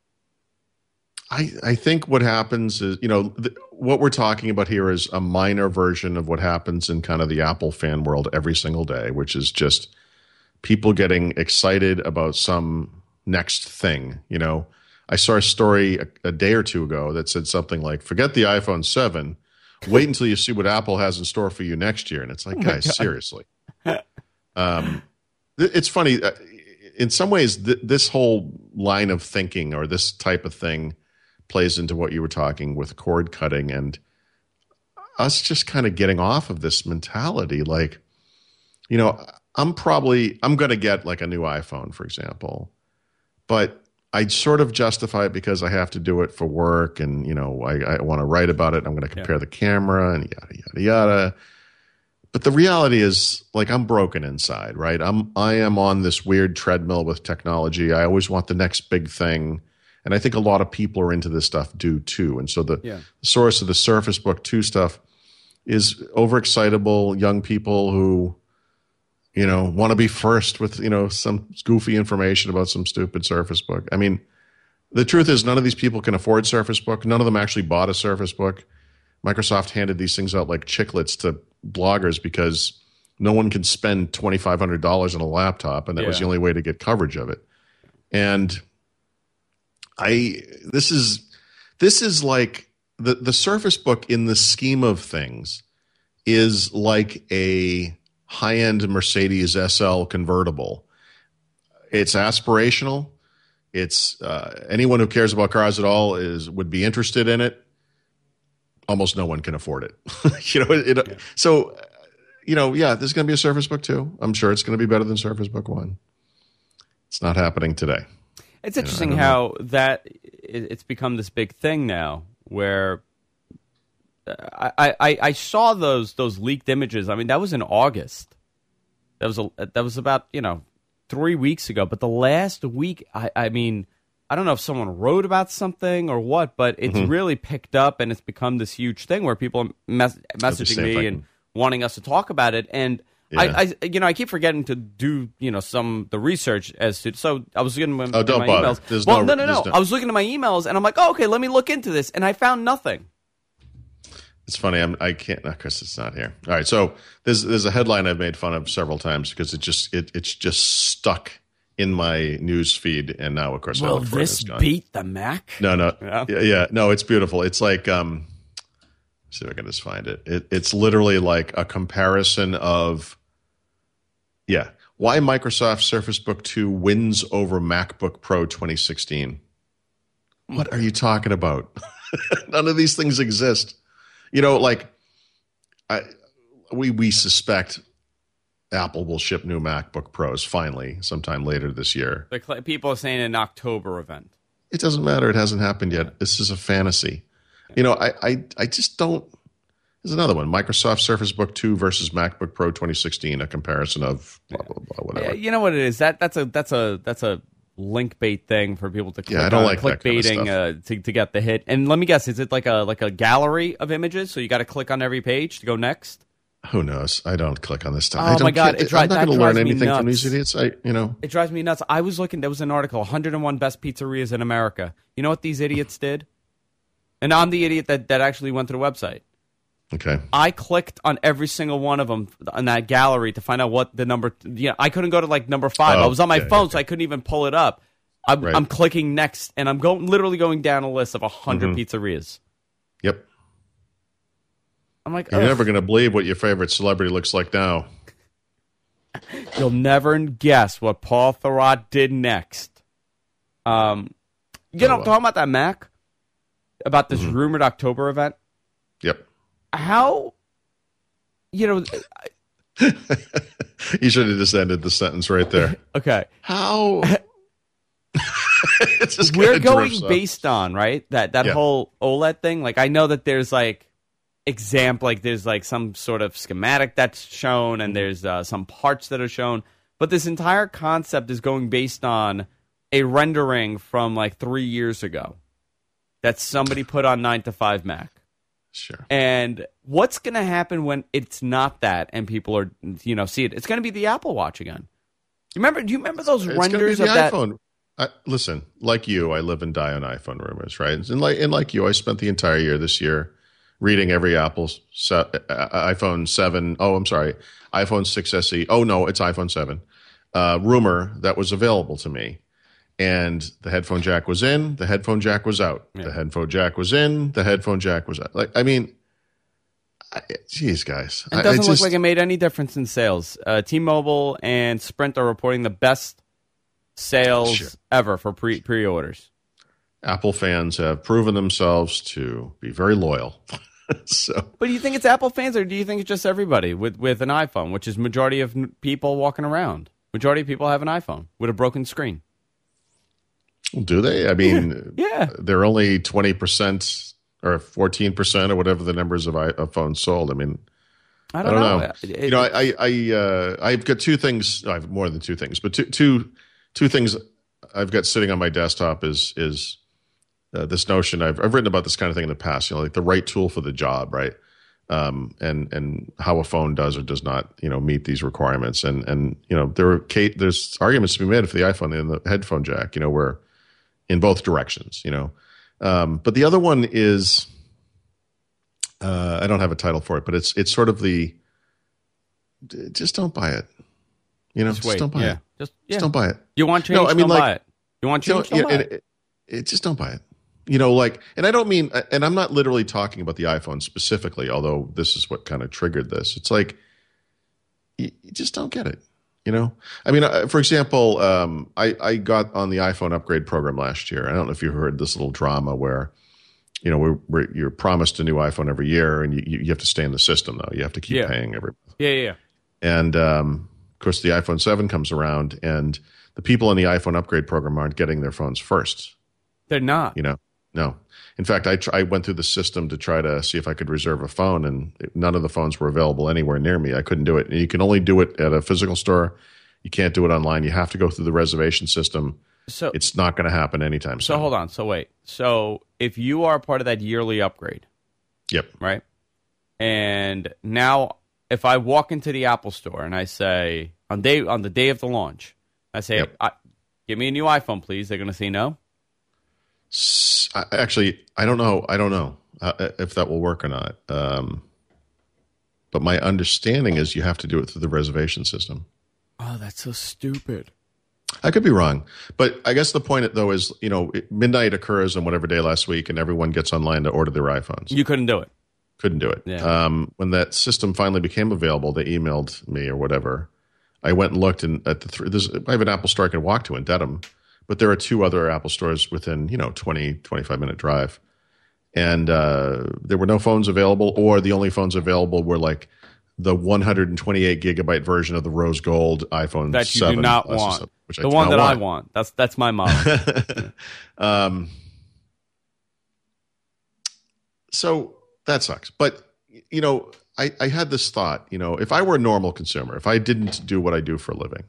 I, I think what happens is, you know, th- what we're talking about here is a minor version of what happens in kind of the Apple fan world every single day, which is just people getting excited about some next thing. You know, I saw a story a, a day or two ago that said something like, forget the iPhone seven, wait until you see what Apple has in store for you next year. And it's like, oh guys, God. seriously. um, th- it's funny. Uh, in some ways, th- this whole line of thinking or this type of thing plays into what you were talking with cord cutting and us just kind of getting off of this mentality. Like, you know, I'm probably, I'm going to get like a new iPhone, for example, but I'd sort of justify it because I have to do it for work and, you know, I, I want to write about it. I'm going to compare yeah. the camera and yada, yada, yada. But the reality is, like, I'm broken inside, right? I'm, I am on this weird treadmill with technology. I always want the next big thing. And I think a lot of people are into this stuff do too. And so the yeah. source of the Surface Book two stuff is overexcitable young people who, you know, want to be first with, you know, some goofy information about some stupid Surface Book. I mean, the truth is none of these people can afford Surface Book. None of them actually bought a Surface Book. Microsoft handed these things out like chiclets to bloggers because no one can spend twenty-five hundred dollars on a laptop, and that Yeah. was the only way to get coverage of it. And I this is this is like the the Surface Book in the scheme of things is like a high-end Mercedes S L convertible. It's aspirational. It's uh, anyone who cares about cars at all is would be interested in it. Almost no one can afford it. you know, it, it, Yeah. so you know, yeah, there's going to be a Surface Book two. I'm sure it's going to be better than Surface Book one. It's not happening today. It's interesting you know, how that it, it's become this big thing now, where I, I, I saw those those leaked images. I mean, that was in August. That was a, that was about you know three weeks ago. But the last week, I, I mean, I don't know if someone wrote about something or what, but it's Mm-hmm. really picked up and it's become this huge thing where people are mes- messaging see if me I and can- wanting us to talk about it. And Yeah. I, I, you know, I keep forgetting to do, you know, some the research as to. So I was looking at Oh, don't my bother. emails. There's well, no- no, no, no. there's no- I was looking at my emails, and I'm like, oh, okay, let me look into this, and I found nothing. It's funny. I'm, I can't. Of course, it's not here. All right. So there's there's a headline I've made fun of several times because it just it it's just stuck in my news feed, and now of course I Will look for it, this it's gone. beat the Mac? No, no, Yeah. yeah, yeah, no. It's beautiful. It's like um, let's see if I can just find it. it. It's literally like a comparison of, yeah, why Microsoft Surface Book two wins over MacBook Pro twenty sixteen. What are you talking about? None of these things exist. You know, like I, we we suspect Apple will ship new MacBook Pros finally sometime later this year. The cl- people are saying an October event. It doesn't matter. It hasn't happened yet. This is a fantasy. You know, I, I, I just don't. There's another one. Microsoft Surface Book two versus MacBook Pro twenty sixteen, a comparison of blah, blah, blah, whatever. Yeah, you know what it is? That that's a that's a that's a link bait thing for people to click Yeah, I don't on, like that kind of clickbaiting stuff. uh, to to get the hit. And let me guess, is it like a like a gallery of images? So you got to click on every page to go next. Who knows? I don't click on this stuff. Oh, I don't my God, care. it dri- I'm not that going to learn drives me anything from nuts. these idiots. I, you know, It drives me nuts. I was looking. There was an article: one hundred one best pizzerias in America. You know what these idiots did? And I'm the idiot that that actually went to the website. okay. I clicked on every single one of them on that gallery to find out what the number. Yeah, I couldn't go to like number five. Oh, I was on my yeah, phone, okay. so I couldn't even pull it up. I'm, Right. I'm clicking next, and I'm going literally going down a list of a 100 Mm-hmm. pizzerias. Yep. I'm like, You're ugh, never going to believe what your favorite celebrity looks like now. you'll never guess what Paul Thurrott did next. Um, you Oh, know, well. talking about that Mac, about this Mm-hmm. rumored October event. Yep. How, you know, You should have just ended the sentence right there. okay. How? It's just We're kinda going drifts off. based on right that that Yeah. whole OLED thing. Like I know that there's like example, like there's like some sort of schematic that's shown, and there's uh, some parts that are shown. But this entire concept is going based on a rendering from like three years ago that somebody put on nine to five Mac. Sure. And what's going to happen when it's not that, and people are you know see it? It's going to be the Apple Watch again. You remember? Do you remember those It's going to be renders the of that? iPhone. I, listen, like you, I live and die on iPhone rumors, right? And like, and like you, I spent the entire year this year reading every Apple se- uh, iPhone seven. Oh, I'm sorry, iPhone six S E. Oh no, it's iPhone seven. Uh, rumor that was available to me, and the headphone jack was in, the headphone jack was out. Yeah. The headphone jack was in, the headphone jack was out. Like, I mean, I, geez, guys, It I- I doesn't look just- like it made any difference in sales. Uh, T-Mobile and Sprint are reporting the best sales Sure. ever for pre pre-orders. Apple fans have proven themselves to be very loyal. So. But do you think it's Apple fans, or do you think it's just everybody with, with an iPhone, which is majority of n- people walking around? Majority of people have an iPhone with a broken screen. Do they? I mean, Yeah. they're only twenty percent or fourteen percent or whatever the numbers of, I, of phones sold. I mean, I I don't, don't know. know. It- you know, I, I, I, uh, I've got two things. I have more than two things, but two, two, two things I've got sitting on my desktop is, is uh, this notion. I've, I've written about this kind of thing in the past, you know, like the right tool for the job, right? Um, and, and how a phone does or does not, you know, meet these requirements. And, and, you know, there are, Kate, there's arguments to be made for the iPhone and the headphone jack, you know, where in both directions, you know. Um, but the other one is Uh, I don't have a title for it, but it's it's sort of the just don't buy it. You know, Just, just, wait. don't buy yeah. it. Just, yeah. Just don't buy it. You want change? No, I mean, don't like, buy it. You want change? Don't, yeah, buy and it. it, it. Just don't buy it. You know, like, and I don't mean, and I'm not literally talking about the iPhone specifically, although this is what kind of triggered this. It's like, you, you just don't get it. You know, I mean, uh, for example, um, I, I got on the iPhone upgrade program last year. I don't know if you heard this little drama where, you know, we're, we're, you're promised a new iPhone every year, and you, you have to stay in the system though. You have to keep yeah. paying every month. Yeah, yeah. And um, of course, the iPhone seven comes around, and the people in the iPhone upgrade program aren't getting their phones first. They're not. You know, no. In fact, I, tr- I went through the system to try to see if I could reserve a phone, and none of the phones were available anywhere near me. I couldn't do it. And you can only do it at a physical store. You can't do it online. You have to go through the reservation system. So it's not going to happen anytime soon. So hold on. So wait. So if you are part of that yearly upgrade, yep, right? And now, if I walk into the Apple store and I say on day on the day of the launch, I say, yep. I, "Give me a new iPhone, please." They're going to say no. I, actually, I don't know. I don't know uh, if that will work or not. Um, but my understanding is you have to do it through the reservation system. Oh, that's so stupid. I could be wrong, but I guess the point though is, you know, midnight occurs on whatever day last week, and everyone gets online to order their iPhones. You couldn't do it. Couldn't do it. Yeah. Um, when that system finally became available, they emailed me or whatever. I went and looked, and at the three, there's, I have an Apple store I can walk to in Dedham, but there are two other Apple stores within, you know, twenty, twenty-five minute drive, and uh, there were no phones available, or the only phones available were like the one hundred twenty-eight gigabyte version of the rose gold iPhone that you seven do not plus, want. Which the I one that want. I want. That's that's my model. um, so that sucks. But you know, I, I had this thought. You know, if I were a normal consumer, if I didn't do what I do for a living,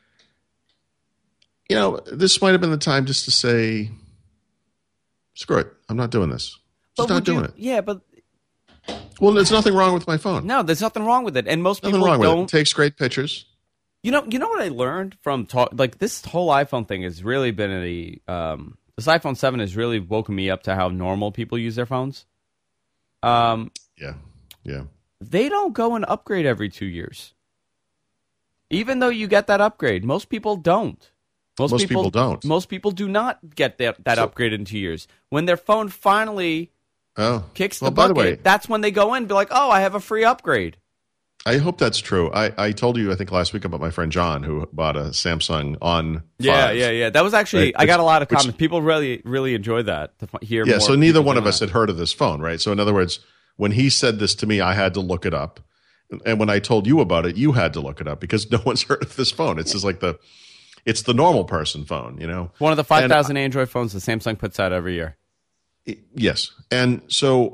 you know, this might have been the time just to say, "Screw it, I'm not doing this. Just but not doing you, it." Yeah, but. Well, there's nothing wrong with my phone. No, there's nothing wrong with it, and most nothing people wrong don't. With it. It takes great pictures. You know, you know what I learned from talk. Like this whole iPhone thing has really been a. Um, this iPhone seven has really woken me up to how normal people use their phones. Um, yeah, yeah. They don't go and upgrade every two years. Even though you get that upgrade, most people don't. Most, most people, people don't. Most people do not get that that So, upgrade in two years. When their phone finally. Oh, kicks the well, bucket. By the way, that's when they go in and be like, oh, I have a free upgrade. I hope that's true. I, I told you, I think, last week about my friend John who bought a Samsung on Yeah, five. yeah, yeah. That was actually, Right, I got a lot of which, comments. People really, really enjoyed that to hear Yeah, more so neither people one of doing us that. had heard of this phone, right? So in other words, when he said this to me, I had to look it up. And when I told you about it, you had to look it up because no one's heard of this phone. It's just like the, it's the normal person phone, you know? One of the five thousand Android phones that Samsung puts out every year. Yes. And so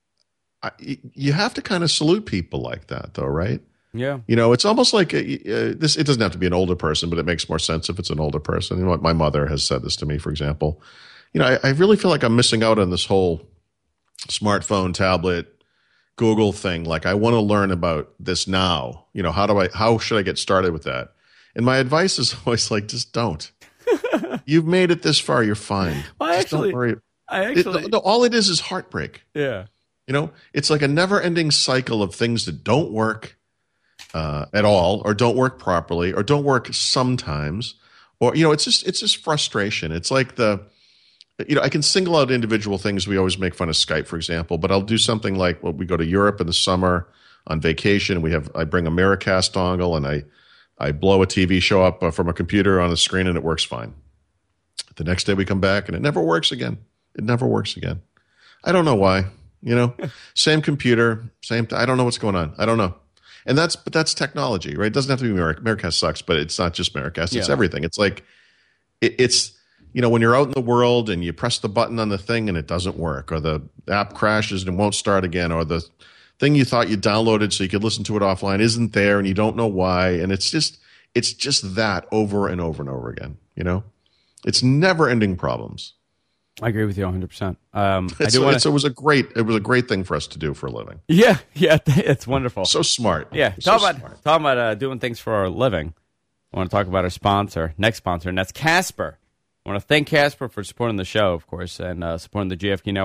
I, you have to kind of salute people like that, though, right? Yeah. You know, it's almost like a, uh, this. It doesn't have to be an older person, but it makes more sense if it's an older person. You know, what my mother has said this to me, for example. You know, I, I really feel like I'm missing out on this whole smartphone, tablet, Google thing. Like, I want to learn about this now. You know, how do I? How should I get started with that? And my advice is always like, just don't. You've made it this far. You're fine. Well, I just actually, don't worry. I actually, it, no, all it is is heartbreak. Yeah. You know, it's like a never-ending cycle of things that don't work uh, at all, or don't work properly, or don't work sometimes, or you know, it's just it's just frustration. It's like the, you know, I can single out individual things. We always make fun of Skype, for example, but I'll do something like, well, we go to Europe in the summer on vacation. We have I bring a Miracast dongle and I I blow a T V show up uh, from a computer on a screen and it works fine. The next day we come back and it never works again. It never works again. I don't know why. You know, same computer, same. T- I don't know what's going on. I don't know. And that's, but that's technology, right? It doesn't have to be Mir- Miracast sucks, but it's not just Miracast. It's yeah. everything. It's like, it, it's, you know, when you're out in the world and you press the button on the thing and it doesn't work, or the app crashes and won't start again, or the thing you thought you downloaded so you could listen to it offline isn't there and you don't know why. And it's just, it's just that over and over and over again. You know, it's never ending problems. I agree with you one hundred percent. Um, I It's, do wanna, it's, it was a great, it was a great thing for us to do for a living. yeah, yeah, it's wonderful. So smart. Yeah, so talk about smart. talking about uh, doing things for our living. I want to talk about our sponsor, next sponsor, and that's Casper. I want to thank Casper for supporting the show, of course, and uh, supporting the J F K Network.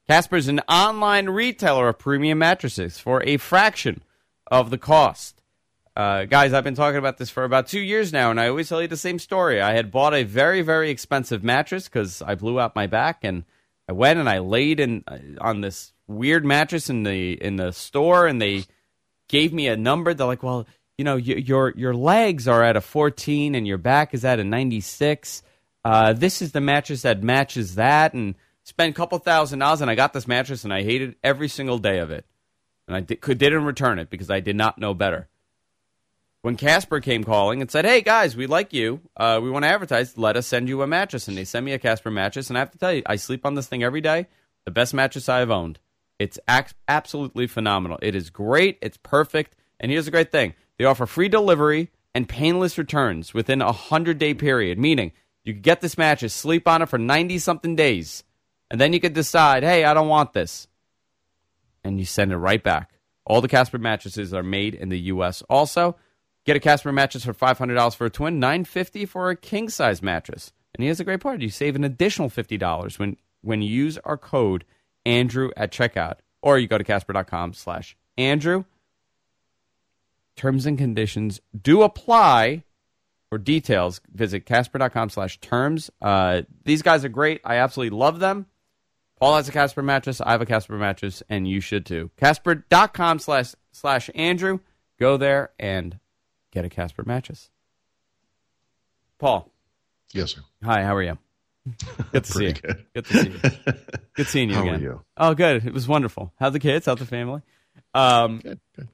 Casper's an online retailer of premium mattresses for a fraction of the cost. Uh, guys, I've been talking about this for about two years now, and I always tell you the same story. I had bought a very, very expensive mattress because I blew out my back, and I went and I laid in uh, on this weird mattress in the in the store, and they gave me a number. They're like, well, you know, y- your your legs are at a fourteen, and your back is at a ninety-six. Uh, this is the mattress that matches that, and spent a couple thousand dollars, and I got this mattress, and I hated every single day of it. And I di- could, didn't return it because I did not know better. When Casper came calling and said, hey, guys, we like you. Uh, we want to advertise. Let us send you a mattress. And they sent me a Casper mattress. And I have to tell you, I sleep on this thing every day. The best mattress I have owned. It's ac- absolutely phenomenal. It is great. It's perfect. And here's the great thing. They offer free delivery and painless returns within a hundred-day period, meaning you could get this mattress, sleep on it for ninety-something days, and then you could decide, hey, I don't want this. And you send it right back. All the Casper mattresses are made in the U S Also, get a Casper mattress for five hundred dollars for a twin, nine hundred fifty dollars for a king-size mattress. And here's the great part. You save an additional fifty dollars when, when you use our code Andrew at checkout. Or you go to Casper.com slash Andrew. Terms and conditions do apply. For details, visit Casper.com slash terms. Uh, these guys are great. I absolutely love them. Paul has a Casper mattress. I have a Casper mattress, and you should too. Casper.com slash slash Andrew. Go there and get a Casper mattress. Paul. Yes, sir. Hi, how are you? Good to see you. Good. Good to see you. Good seeing you how again. How are you? Oh, good. It was wonderful. How's the kids? How's the family? Um, good, good.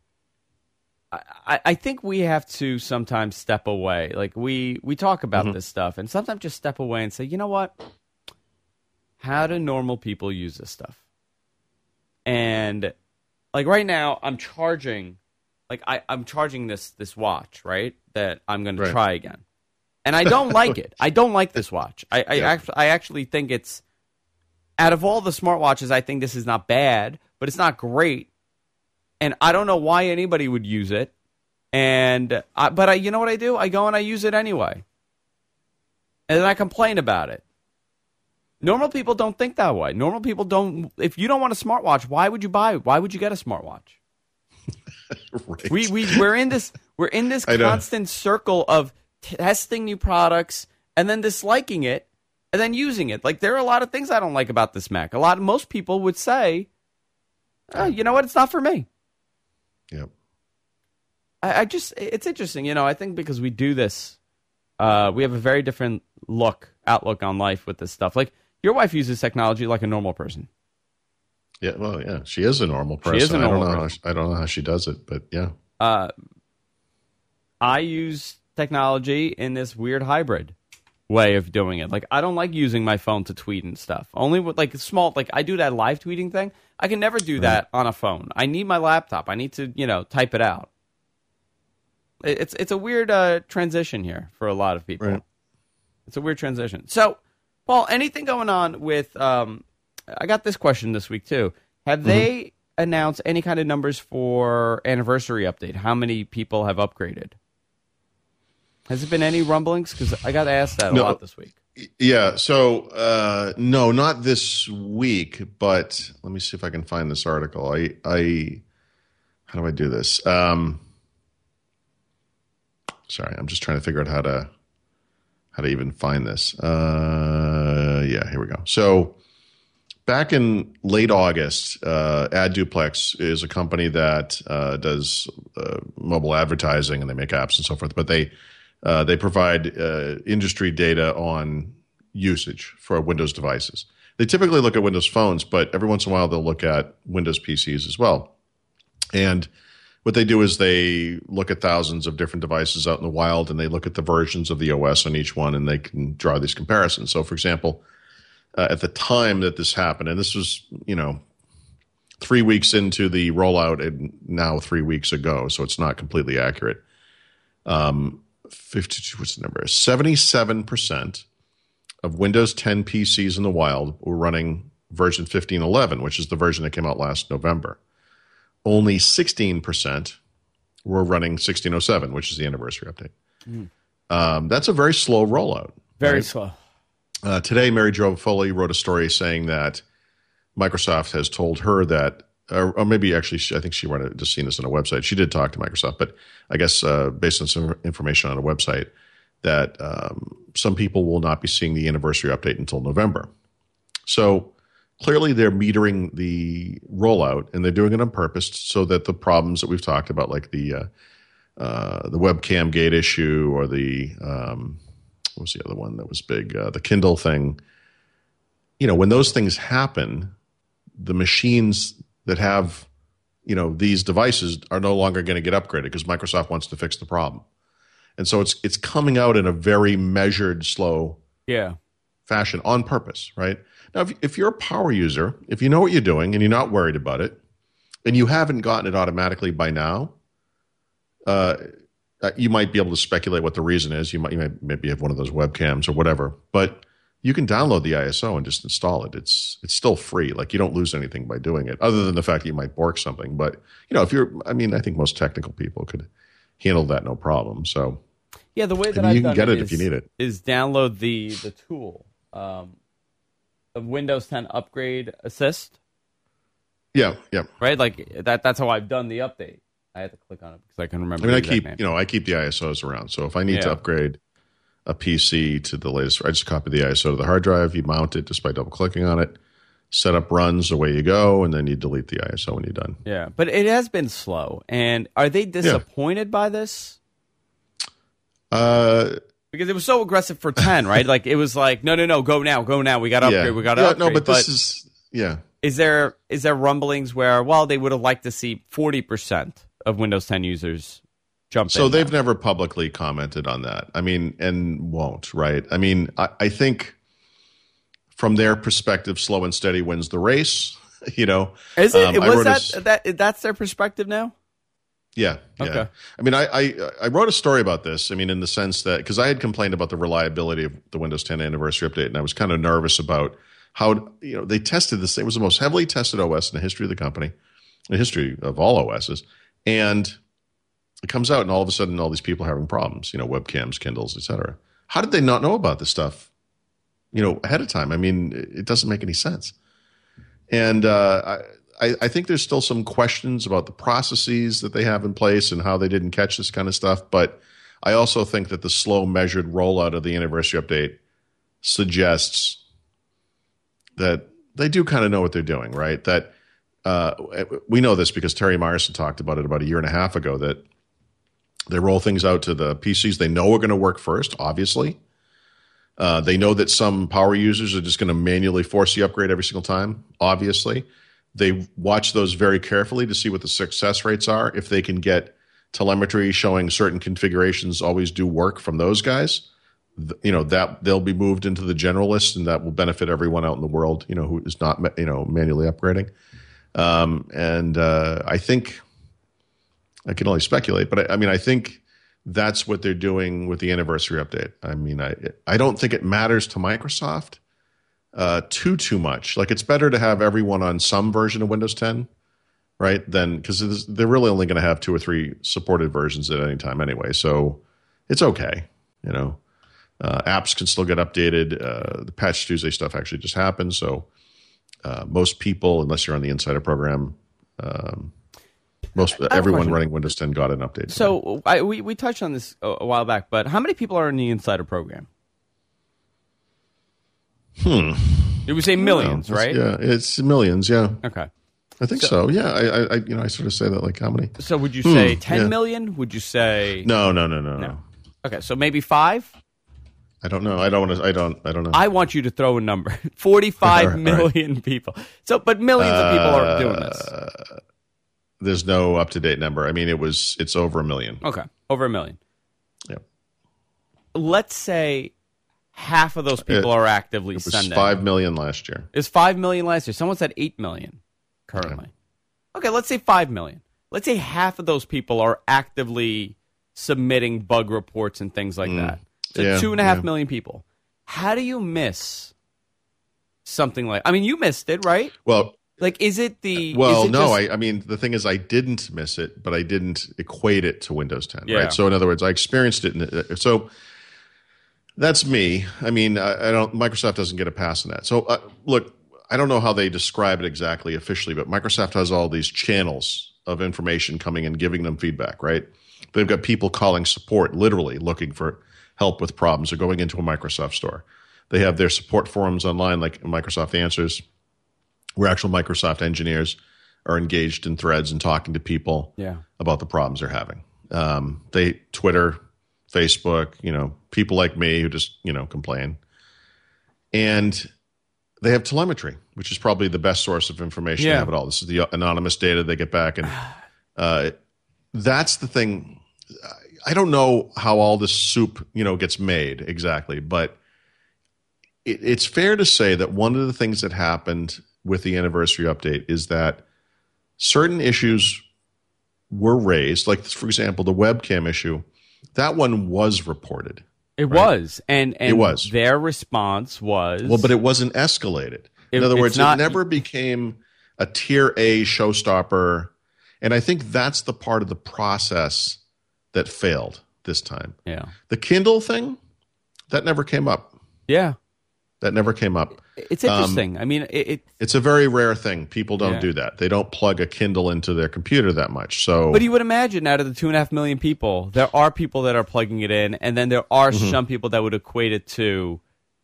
I, I think we have to sometimes step away. Like, we, we talk about mm-hmm. this stuff, and sometimes just step away and say, you know what? How do normal people use this stuff? And, like, right now, I'm charging, like, I, I'm charging this this watch, right, that I'm going right. to try again. And I don't like it. I don't like this watch. I, I, yeah. act, I actually think it's, out of all the smartwatches, I think this is not bad, but it's not great. And I don't know why anybody would use it. And I, but I, you know what I do? I go and I use it anyway. And then I complain about it. Normal people don't think that way. Normal people don't. If you don't want a smartwatch, why would you buy it? Why would you get a smartwatch? right. We we we're in this we're in this constant circle of testing new products and then disliking it and then using it. Like, there are a lot of things I don't like about this Mac. A lot of most people would say, oh, you know what? It's not for me. Yep. I, I just, it's interesting, you know, I think because we do this, uh, we have a very different look, outlook on life with this stuff. Like, your wife uses technology like a normal person. Yeah, well, yeah, she is a normal person. She is a normal I don't know person. How she, I don't know how she does it, but yeah. Uh, I use technology in this weird hybrid way of doing it. Like, I don't like using my phone to tweet and stuff. Only with, like, small, like, I do that live tweeting thing. I can never do that on a phone. I need my laptop. I need to, you know, type it out. It's it's a weird uh, transition here for a lot of people. Right. It's a weird transition. So, Paul, anything going on with, um, I got this question this week too. Have mm-hmm. they announced any kind of numbers for anniversary update? How many people have upgraded? Has there been any rumblings? Because I got asked that a no, lot this week. Yeah, so uh, no, not this week, but let me see if I can find this article. I, I how do I do this? Um, sorry, I'm just trying to figure out how to how to even find this. Uh, yeah, here we go. So back in late August, uh, AdDuplex is a company that uh, does uh, mobile advertising, and they make apps and so forth, but they Uh, they provide uh, industry data on usage for Windows devices. They typically look at Windows phones, but every once in a while they'll look at Windows P Cs as well. And what they do is they look at thousands of different devices out in the wild, and they look at the versions of the O S on each one, and they can draw these comparisons. So, for example, uh, at the time that this happened, and this was, you know, three weeks into the rollout and now three weeks ago, so it's not completely accurate. Um, fifty-two, what's the number? seventy-seven percent of Windows ten P Cs in the wild were running version fifteen eleven, which is the version that came out last November. Only sixteen percent were running sixteen oh seven, which is the anniversary update. Mm. Um, that's a very slow rollout. Very right? slow. Uh, today, Mary Jo Foley wrote a story saying that Microsoft has told her that, or, or maybe actually, she, I think she might have just seen this on a website. She did talk to Microsoft, but I guess uh, based on some information on a website, that um, some people will not be seeing the anniversary update until November. So clearly they're metering the rollout, and they're doing it on purpose so that the problems that we've talked about, like the uh, uh, the webcam gate issue or the um, what was the other one that was big, uh, the Kindle thing. You know, when those things happen, the machines that have, you know, these devices are no longer going to get upgraded because Microsoft wants to fix the problem. And so it's it's coming out in a very measured, slow yeah. fashion on purpose, right? Now, if, if you're a power user, if you know what you're doing and you're not worried about it, and you haven't gotten it automatically by now, uh, you might be able to speculate what the reason is. You might, you might maybe have one of those webcams or whatever, but you can download the I S O and just install it. It's it's still free. Like, you don't lose anything by doing it, other than the fact that you might bork something. But, you know, if you're, I mean, I think most technical people could handle that no problem. So yeah, the way that and I've you can done get it is, if you need it is download the the tool, um, the Windows ten Upgrade Assist. Yeah, yeah. Right, like that. That's how I've done the update. I had to click on it because I can remember. I mean, I the keep name. you know I keep the I S Os around. So if I need Yeah. to upgrade a P C to the latest, I just copy the I S O to the hard drive. You mount it just by double clicking on it. Set up runs, away you go, and then you delete the I S O when you're done. Yeah, but it has been slow. And are they disappointed yeah. by this? Uh, because it was so aggressive for ten, right? Like, it was like, no, no, no, go now, go now. We got to upgrade. Yeah. We got to yeah, upgrade. No, but, but this is yeah. Is there is there rumblings where, well, they would have liked to see forty percent of Windows ten users jump so in? So they've now. never publicly commented on that. I mean, and won't, right? I mean, I, I think from their perspective, slow and steady wins the race. You know, is it? Um, was that, a, that that's their perspective now? Yeah. yeah. Okay. I mean, I, I I wrote a story about this. I mean, in the sense that because I had complained about the reliability of the Windows ten anniversary update, and I was kind of nervous about how, you know, they tested this. It was the most heavily tested O S in the history of the company, in the history of all O Ss, and it comes out, and all of a sudden, all these people are having problems. You know, webcams, Kindles, et cetera. How did they not know about this stuff? You know, ahead of time. I mean, it doesn't make any sense. And uh, I, I think there's still some questions about the processes that they have in place and how they didn't catch this kind of stuff. But I also think that the slow, measured rollout of the anniversary update suggests that they do kind of know what they're doing, right? That uh, we know this because Terry Myerson talked about it about a year and a half ago, that they roll things out to the P Cs they know are going to work first, obviously. Uh, they know that some power users are just going to manually force the upgrade every single time, obviously. They watch those very carefully to see what the success rates are. If they can get telemetry showing certain configurations always do work from those guys, th- you know, that they'll be moved into the general list, and that will benefit everyone out in the world, you know, who is not, you know, manually upgrading. Um, and uh, I think, I can only speculate, but I, I mean, I think that's what they're doing with the anniversary update. I mean, I I don't think it matters to Microsoft uh, too, too much. Like, it's better to have everyone on some version of Windows ten, right? Then, because they're really only going to have two or three supported versions at any time anyway. So it's okay, you know. Uh, apps can still get updated. Uh, the Patch Tuesday stuff actually just happened. So uh, most people, unless you're on the Insider program, um, most everyone running Windows ten got an update. So I, we we touched on this a, a while back, but how many people are in the Insider program? Hmm. It would say millions, well, right? Yeah, it's millions. Yeah. Okay. I think so. so. Yeah, I, I, you know, I sort of say that like how many? So would you say hmm, ten yeah. million? Would you say no, no, no, no, no? no. Okay, so maybe five. I don't know. I don't want to. I don't. I don't know. I want you to throw a number: forty-five right, million right. people. So, but millions uh, of people are doing this. There's no up to date number. I mean, it was. It's over a million. Okay, over a million. Yep. Let's say half of those people it, are actively it was sending. Five million last year. It's five million last year. Someone said eight million currently. Okay. okay, let's say five million. Let's say half of those people are actively submitting bug reports and things like mm. that. So yeah, two and a half yeah. million people. How do you miss something like? I mean, you missed it, right? Well, like, is it the? Well, is it no. just, I, I mean, the thing is, I didn't miss it, but I didn't equate it to Windows ten. Yeah. Right. So, in other words, I experienced it. In the, so that's me. I mean, I, I don't. Microsoft doesn't get a pass on that. So, uh, look, I don't know how they describe it exactly officially, but Microsoft has all these channels of information coming and giving them feedback, right? They've got people calling support, literally looking for help with problems or going into a Microsoft store. They have their support forums online, like Microsoft Answers, where actual Microsoft engineers are engaged in threads and talking to people yeah. about the problems they're having. Um, they Twitter, Facebook, you know, people like me who just, you know, complain. And they have telemetry, which is probably the best source of information yeah. to have it all. This is the anonymous data they get back. And uh, that's the thing. I don't know how all this soup, you know, gets made exactly, but it, it's fair to say that one of the things that happened with the anniversary update is that certain issues were raised, like, for example, the webcam issue. That one was reported. It right? was. And, and it was. Their response was... Well, but it wasn't escalated. In it, other words, not, it never became a tier A showstopper. And I think that's the part of the process that failed this time. Yeah. The Kindle thing, that never came up. Yeah. That never came up. It's interesting. Um, I mean, it, it, it's a very rare thing. People don't yeah. do that. They don't plug a Kindle into their computer that much. So, but you would imagine out of the two and a half million people, there are people that are plugging it in, and then there are mm-hmm. some people that would equate it to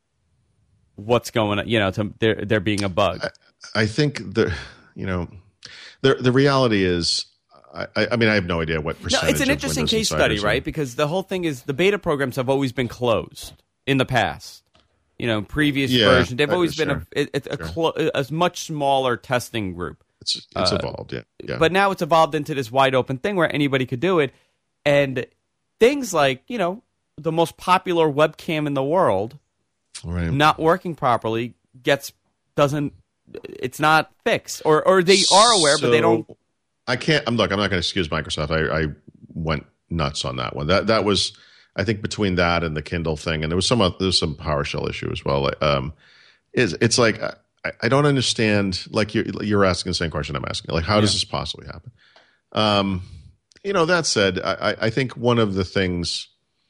what's going on. You know, to there there being a bug. I, I think the you know the the reality is. I, I mean, I have no idea what percentage. No, it's an interesting case study, right? Because the whole thing is the beta programs have always been closed in the past. You know, previous yeah, versions, they've always sure. been a, a, a, sure. clo- a much smaller testing group. It's it's uh, evolved, yeah. yeah. But now it's evolved into this wide open thing where anybody could do it. And things like, you know, the most popular webcam in the world right. not working properly gets, doesn't, it's not fixed. Or or they are aware, so, but they don't. I can't, I'm look, I'm not going to excuse Microsoft. I, I went nuts on that one. That that was, I think between that and the Kindle thing, and there was some there was some PowerShell issue as well. Um, is it's like I, I don't understand. Like you're you're asking the same question I'm asking. Like, how yeah. does this possibly happen? Um, you know, that said, I, I think one of the things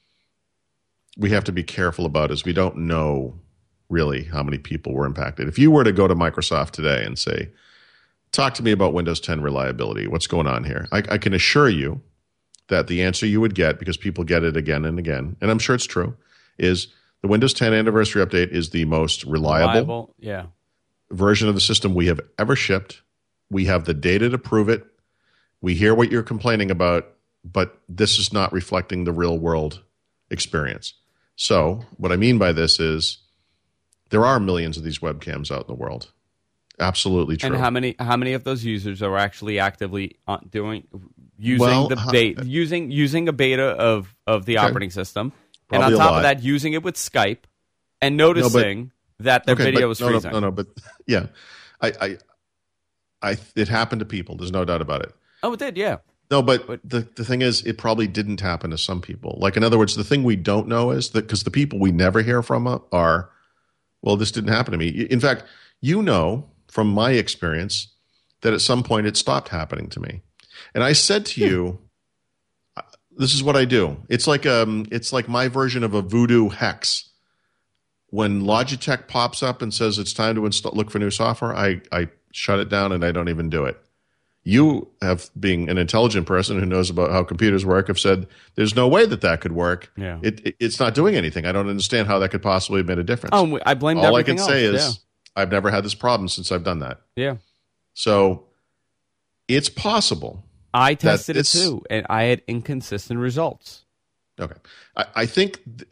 we have to be careful about is we don't know really how many people were impacted. If you were to go to Microsoft today and say, talk to me about Windows ten reliability, what's going on here? I, I can assure you that the answer you would get, because people get it again and again, and I'm sure it's true, is the Windows ten anniversary update is the most reliable, reliable yeah. version of the system we have ever shipped. We have the data to prove it. We hear what you're complaining about, but this is not reflecting the real world experience. So what I mean by this is there are millions of these webcams out in the world. Absolutely true. And how many how many of those users are actually actively doing using well, the beta, uh, using using a beta of, of the okay. operating system, Probably and on top of that, using it with Skype, and noticing no, but, that their okay, video but, was no, freezing. No, no, no, but yeah, I, I, I, it happened to people. There's no doubt about it. Oh, it did, yeah. No, but, but the the thing is, it probably didn't happen to some people. Like, in other words, the thing we don't know is that because the people we never hear from are, well, this didn't happen to me. In fact, you know. From my experience, that at some point it stopped happening to me, and I said to you, "This is what I do." It's like um, it's like my version of a voodoo hex. When Logitech pops up and says it's time to install, look for new software, I I shut it down and I don't even do it. You have, being an intelligent person who knows about how computers work, have said there's no way that that could work. Yeah. It, it it's not doing anything. I don't understand how that could possibly have made a difference. Oh, I blame all I everything can say else. is. Yeah. I've never had this problem since I've done that. Yeah. So it's possible. I tested it it's, too, and I had inconsistent results. Okay. I, I think, th-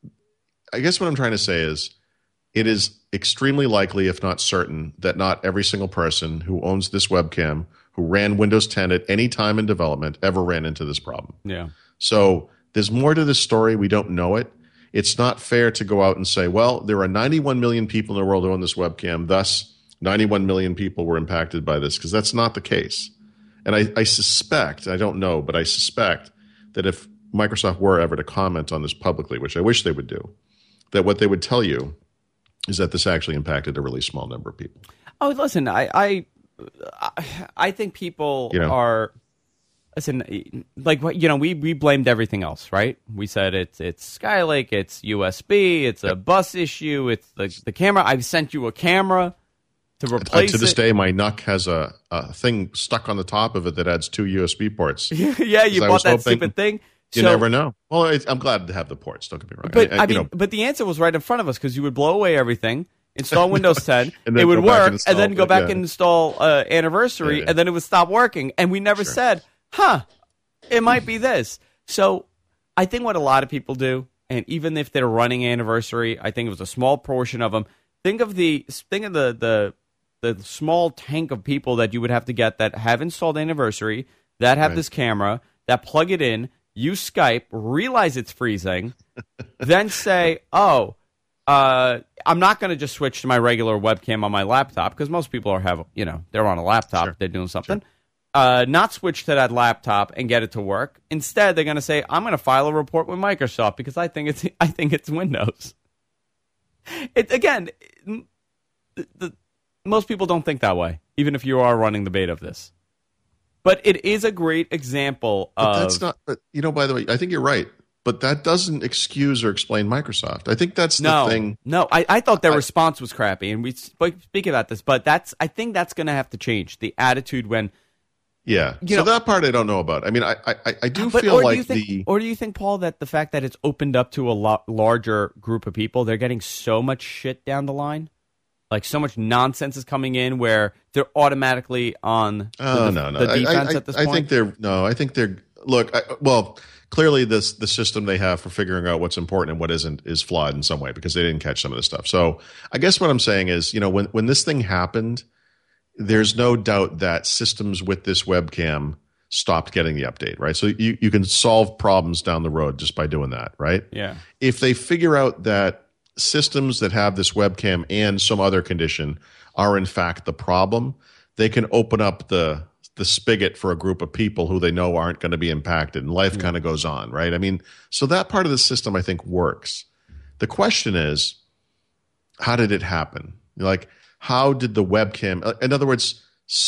I guess what I'm trying to say is it is extremely likely, if not certain, that not every single person who owns this webcam, who ran Windows ten at any time in development, ever ran into this problem. Yeah. So there's more to this story. We don't know it. It's not fair to go out and say, well, there are ninety-one million people in the world who own this webcam, thus ninety-one million people were impacted by this, because that's not the case. And I, I suspect, I don't know, but I suspect that if Microsoft were ever to comment on this publicly, which I wish they would do, that what they would tell you is that this actually impacted a really small number of people. Oh, listen, I I, I think people you know, are... Listen, like, you know, we, we blamed everything else, right? We said it's it's Skylake, it's U S B, it's a yep. bus issue, it's the the camera. I've sent you a camera to Uh, replace to this it. day, my N U C has a, a thing stuck on the top of it that adds two U S B ports. yeah, you 'Cause I bought was that hoping- stupid thing. You So- never know. Well, I, I'm glad to have the ports. Don't get me wrong. But I, I, I- mean, you know, but the answer was right in front of us because you would blow away everything, install Windows ten, And then it would go back work, and install and then go it, back yeah. and install uh, Anniversary, Yeah, yeah. and then it would stop working. And we never Sure. said, "Huh, it might be this." So I think what a lot of people do, and even if they're running Anniversary, I think it was a small portion of them. Think of the think of the the the small tank of people that you would have to get that have installed Anniversary, that have Right. this camera, that plug it in, use Skype, realize it's freezing, then say, oh, uh, I'm not going to just switch to my regular webcam on my laptop because most people are have, you know, they're on a laptop, Sure. they're doing something. Uh, not switch to that laptop and get it to work. Instead, they're going to say, I'm going to file a report with Microsoft because I think it's I think it's Windows. It again, the, the, most people don't think that way, even if you are running the beta of this. But it is a great example but of. that's not. But you know, by the way, I think you're right. But that doesn't excuse or explain Microsoft. I think that's the no, thing. no. I, I thought their I- response was crappy, and we spoke, speak about this. But that's I think that's going to have to change the attitude when. Yeah. You so know- that part I don't know about. I mean, I I, I do But, feel or do like you think, the or do you think, Paul, that the fact that it's opened up to a lot larger group of people, they're getting so much shit down the line, like so much nonsense is coming in where they're automatically on the, Oh the, no, no. the I- defense I, at this I point. think they're no. I think they're look. I, well, clearly this the system they have for figuring out what's important and what isn't is flawed in some way because they didn't catch some of this stuff. So I guess what I'm saying is, you know, when when this thing happened, there's no doubt that systems with this webcam stopped getting the update, right? So you you can solve problems down the road just by doing that, right? yeah. If they figure out that systems that have this webcam and some other condition are in fact the problem, they can open up the the spigot for a group of people who they know aren't going to be impacted, and life kind of goes on, right? I mean, so that part of the system I think works. The question is, how did it happen? Like, how did the webcam? In other words,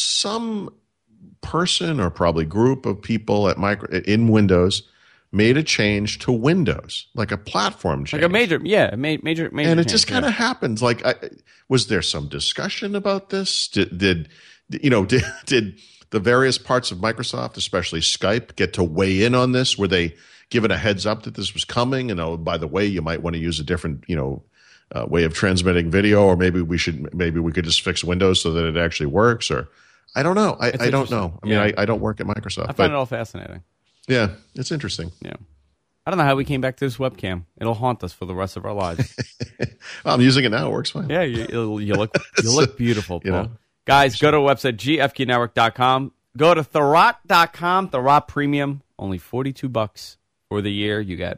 some person or probably group of people at micro in Windows made a change to Windows, like a platform change, Like a major, yeah, a ma- major, major. and it change, just kind of yeah. happens. Like, I, was there some discussion about this? Did, did you know? Did did the various parts of Microsoft, especially Skype, get to weigh in on this? Were they given a heads up that this was coming? And oh, by the way, you might want to use a different, you know, uh, way of transmitting video, or maybe we should, maybe we could just fix Windows so that it actually works. Or I don't know. I, I don't know. I mean, Yeah. I, I don't work at Microsoft, I but find it all fascinating. yeah, it's interesting. Yeah. I don't know how we came back to this webcam. It'll haunt us for the rest of our lives. I'm using it now. It works fine. Yeah, you, you'll- you look you look beautiful, Paul. You know. Guys, go to our website, g f q network dot com. Go to Thurrott dot com, Thurrott Premium, only forty-two bucks for the year. You got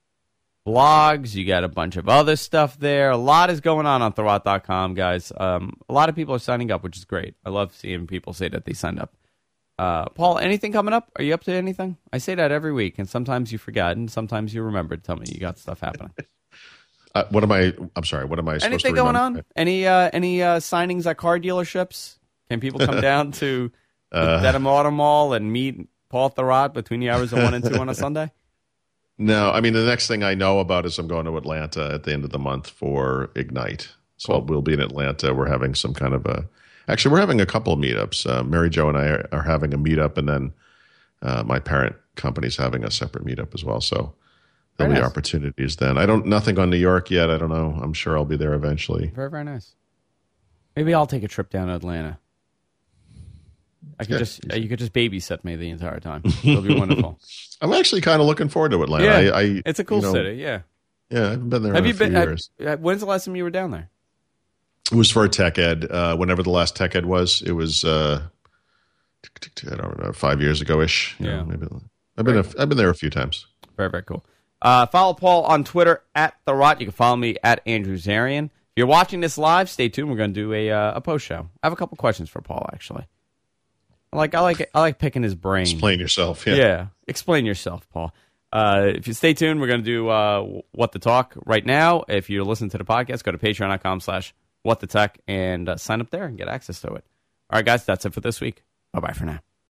blogs, you got a bunch of other stuff there. A lot is going on on Thurrott dot com, guys. Um, a lot of people are signing up, which is great. I love seeing people say that they signed up. Uh, Paul, anything coming up? Are you up to anything? I say that every week, and sometimes you forget, and sometimes you remember to tell me you got stuff happening. Uh, what am I? I'm sorry. What am I supposed Anything to going remember? on? Any uh, any uh, signings at car dealerships? Can people come down to the Uh, Dedham Auto Mall and meet Paul Thurrott between the hours of one and two on a Sunday? No, I mean the next thing I know about is I'm going to Atlanta at the end of the month for Ignite. So Cool. we'll be in Atlanta. We're having some kind of a. Actually, we're having a couple of meetups. Uh, Mary Jo and I are, are having a meetup, and then uh, my parent company's having a separate meetup as well. So there'll Very be nice. opportunities then. I don't nothing on New York yet. I don't know. I'm sure I'll be there eventually. Very, very nice. Maybe I'll take a trip down to Atlanta. I could Yeah. just uh, you could just babysit me the entire time. It'll be wonderful. I'm actually kind of looking forward to Atlanta. Yeah, I, I, it's a cool you know, city. Yeah. Yeah, I haven't been there Have in you a few been? have- years. uh, when's the last time you were down there? It was for a tech ed. Uh, whenever the last tech ed was, it was uh, I don't know, five years ago ish. Yeah. maybe. I've been a, I've been there a few times. Very, very cool. Uh, follow Paul on Twitter at Thurrott. You can follow me at Andrew Zarian. If you're watching this live, stay tuned. We're going to do a uh, a post show. I have a couple questions for Paul. Actually, I like I like I like picking his brain. Explain yourself. Yeah. Yeah, explain yourself, Paul. Uh, if you stay tuned, we're going to do uh, What the Talk right now. If you're listening to the podcast, go to patreon dot com slash what the tech and uh, sign up there and get access to it. All right, guys, that's it for this week. Bye bye for now.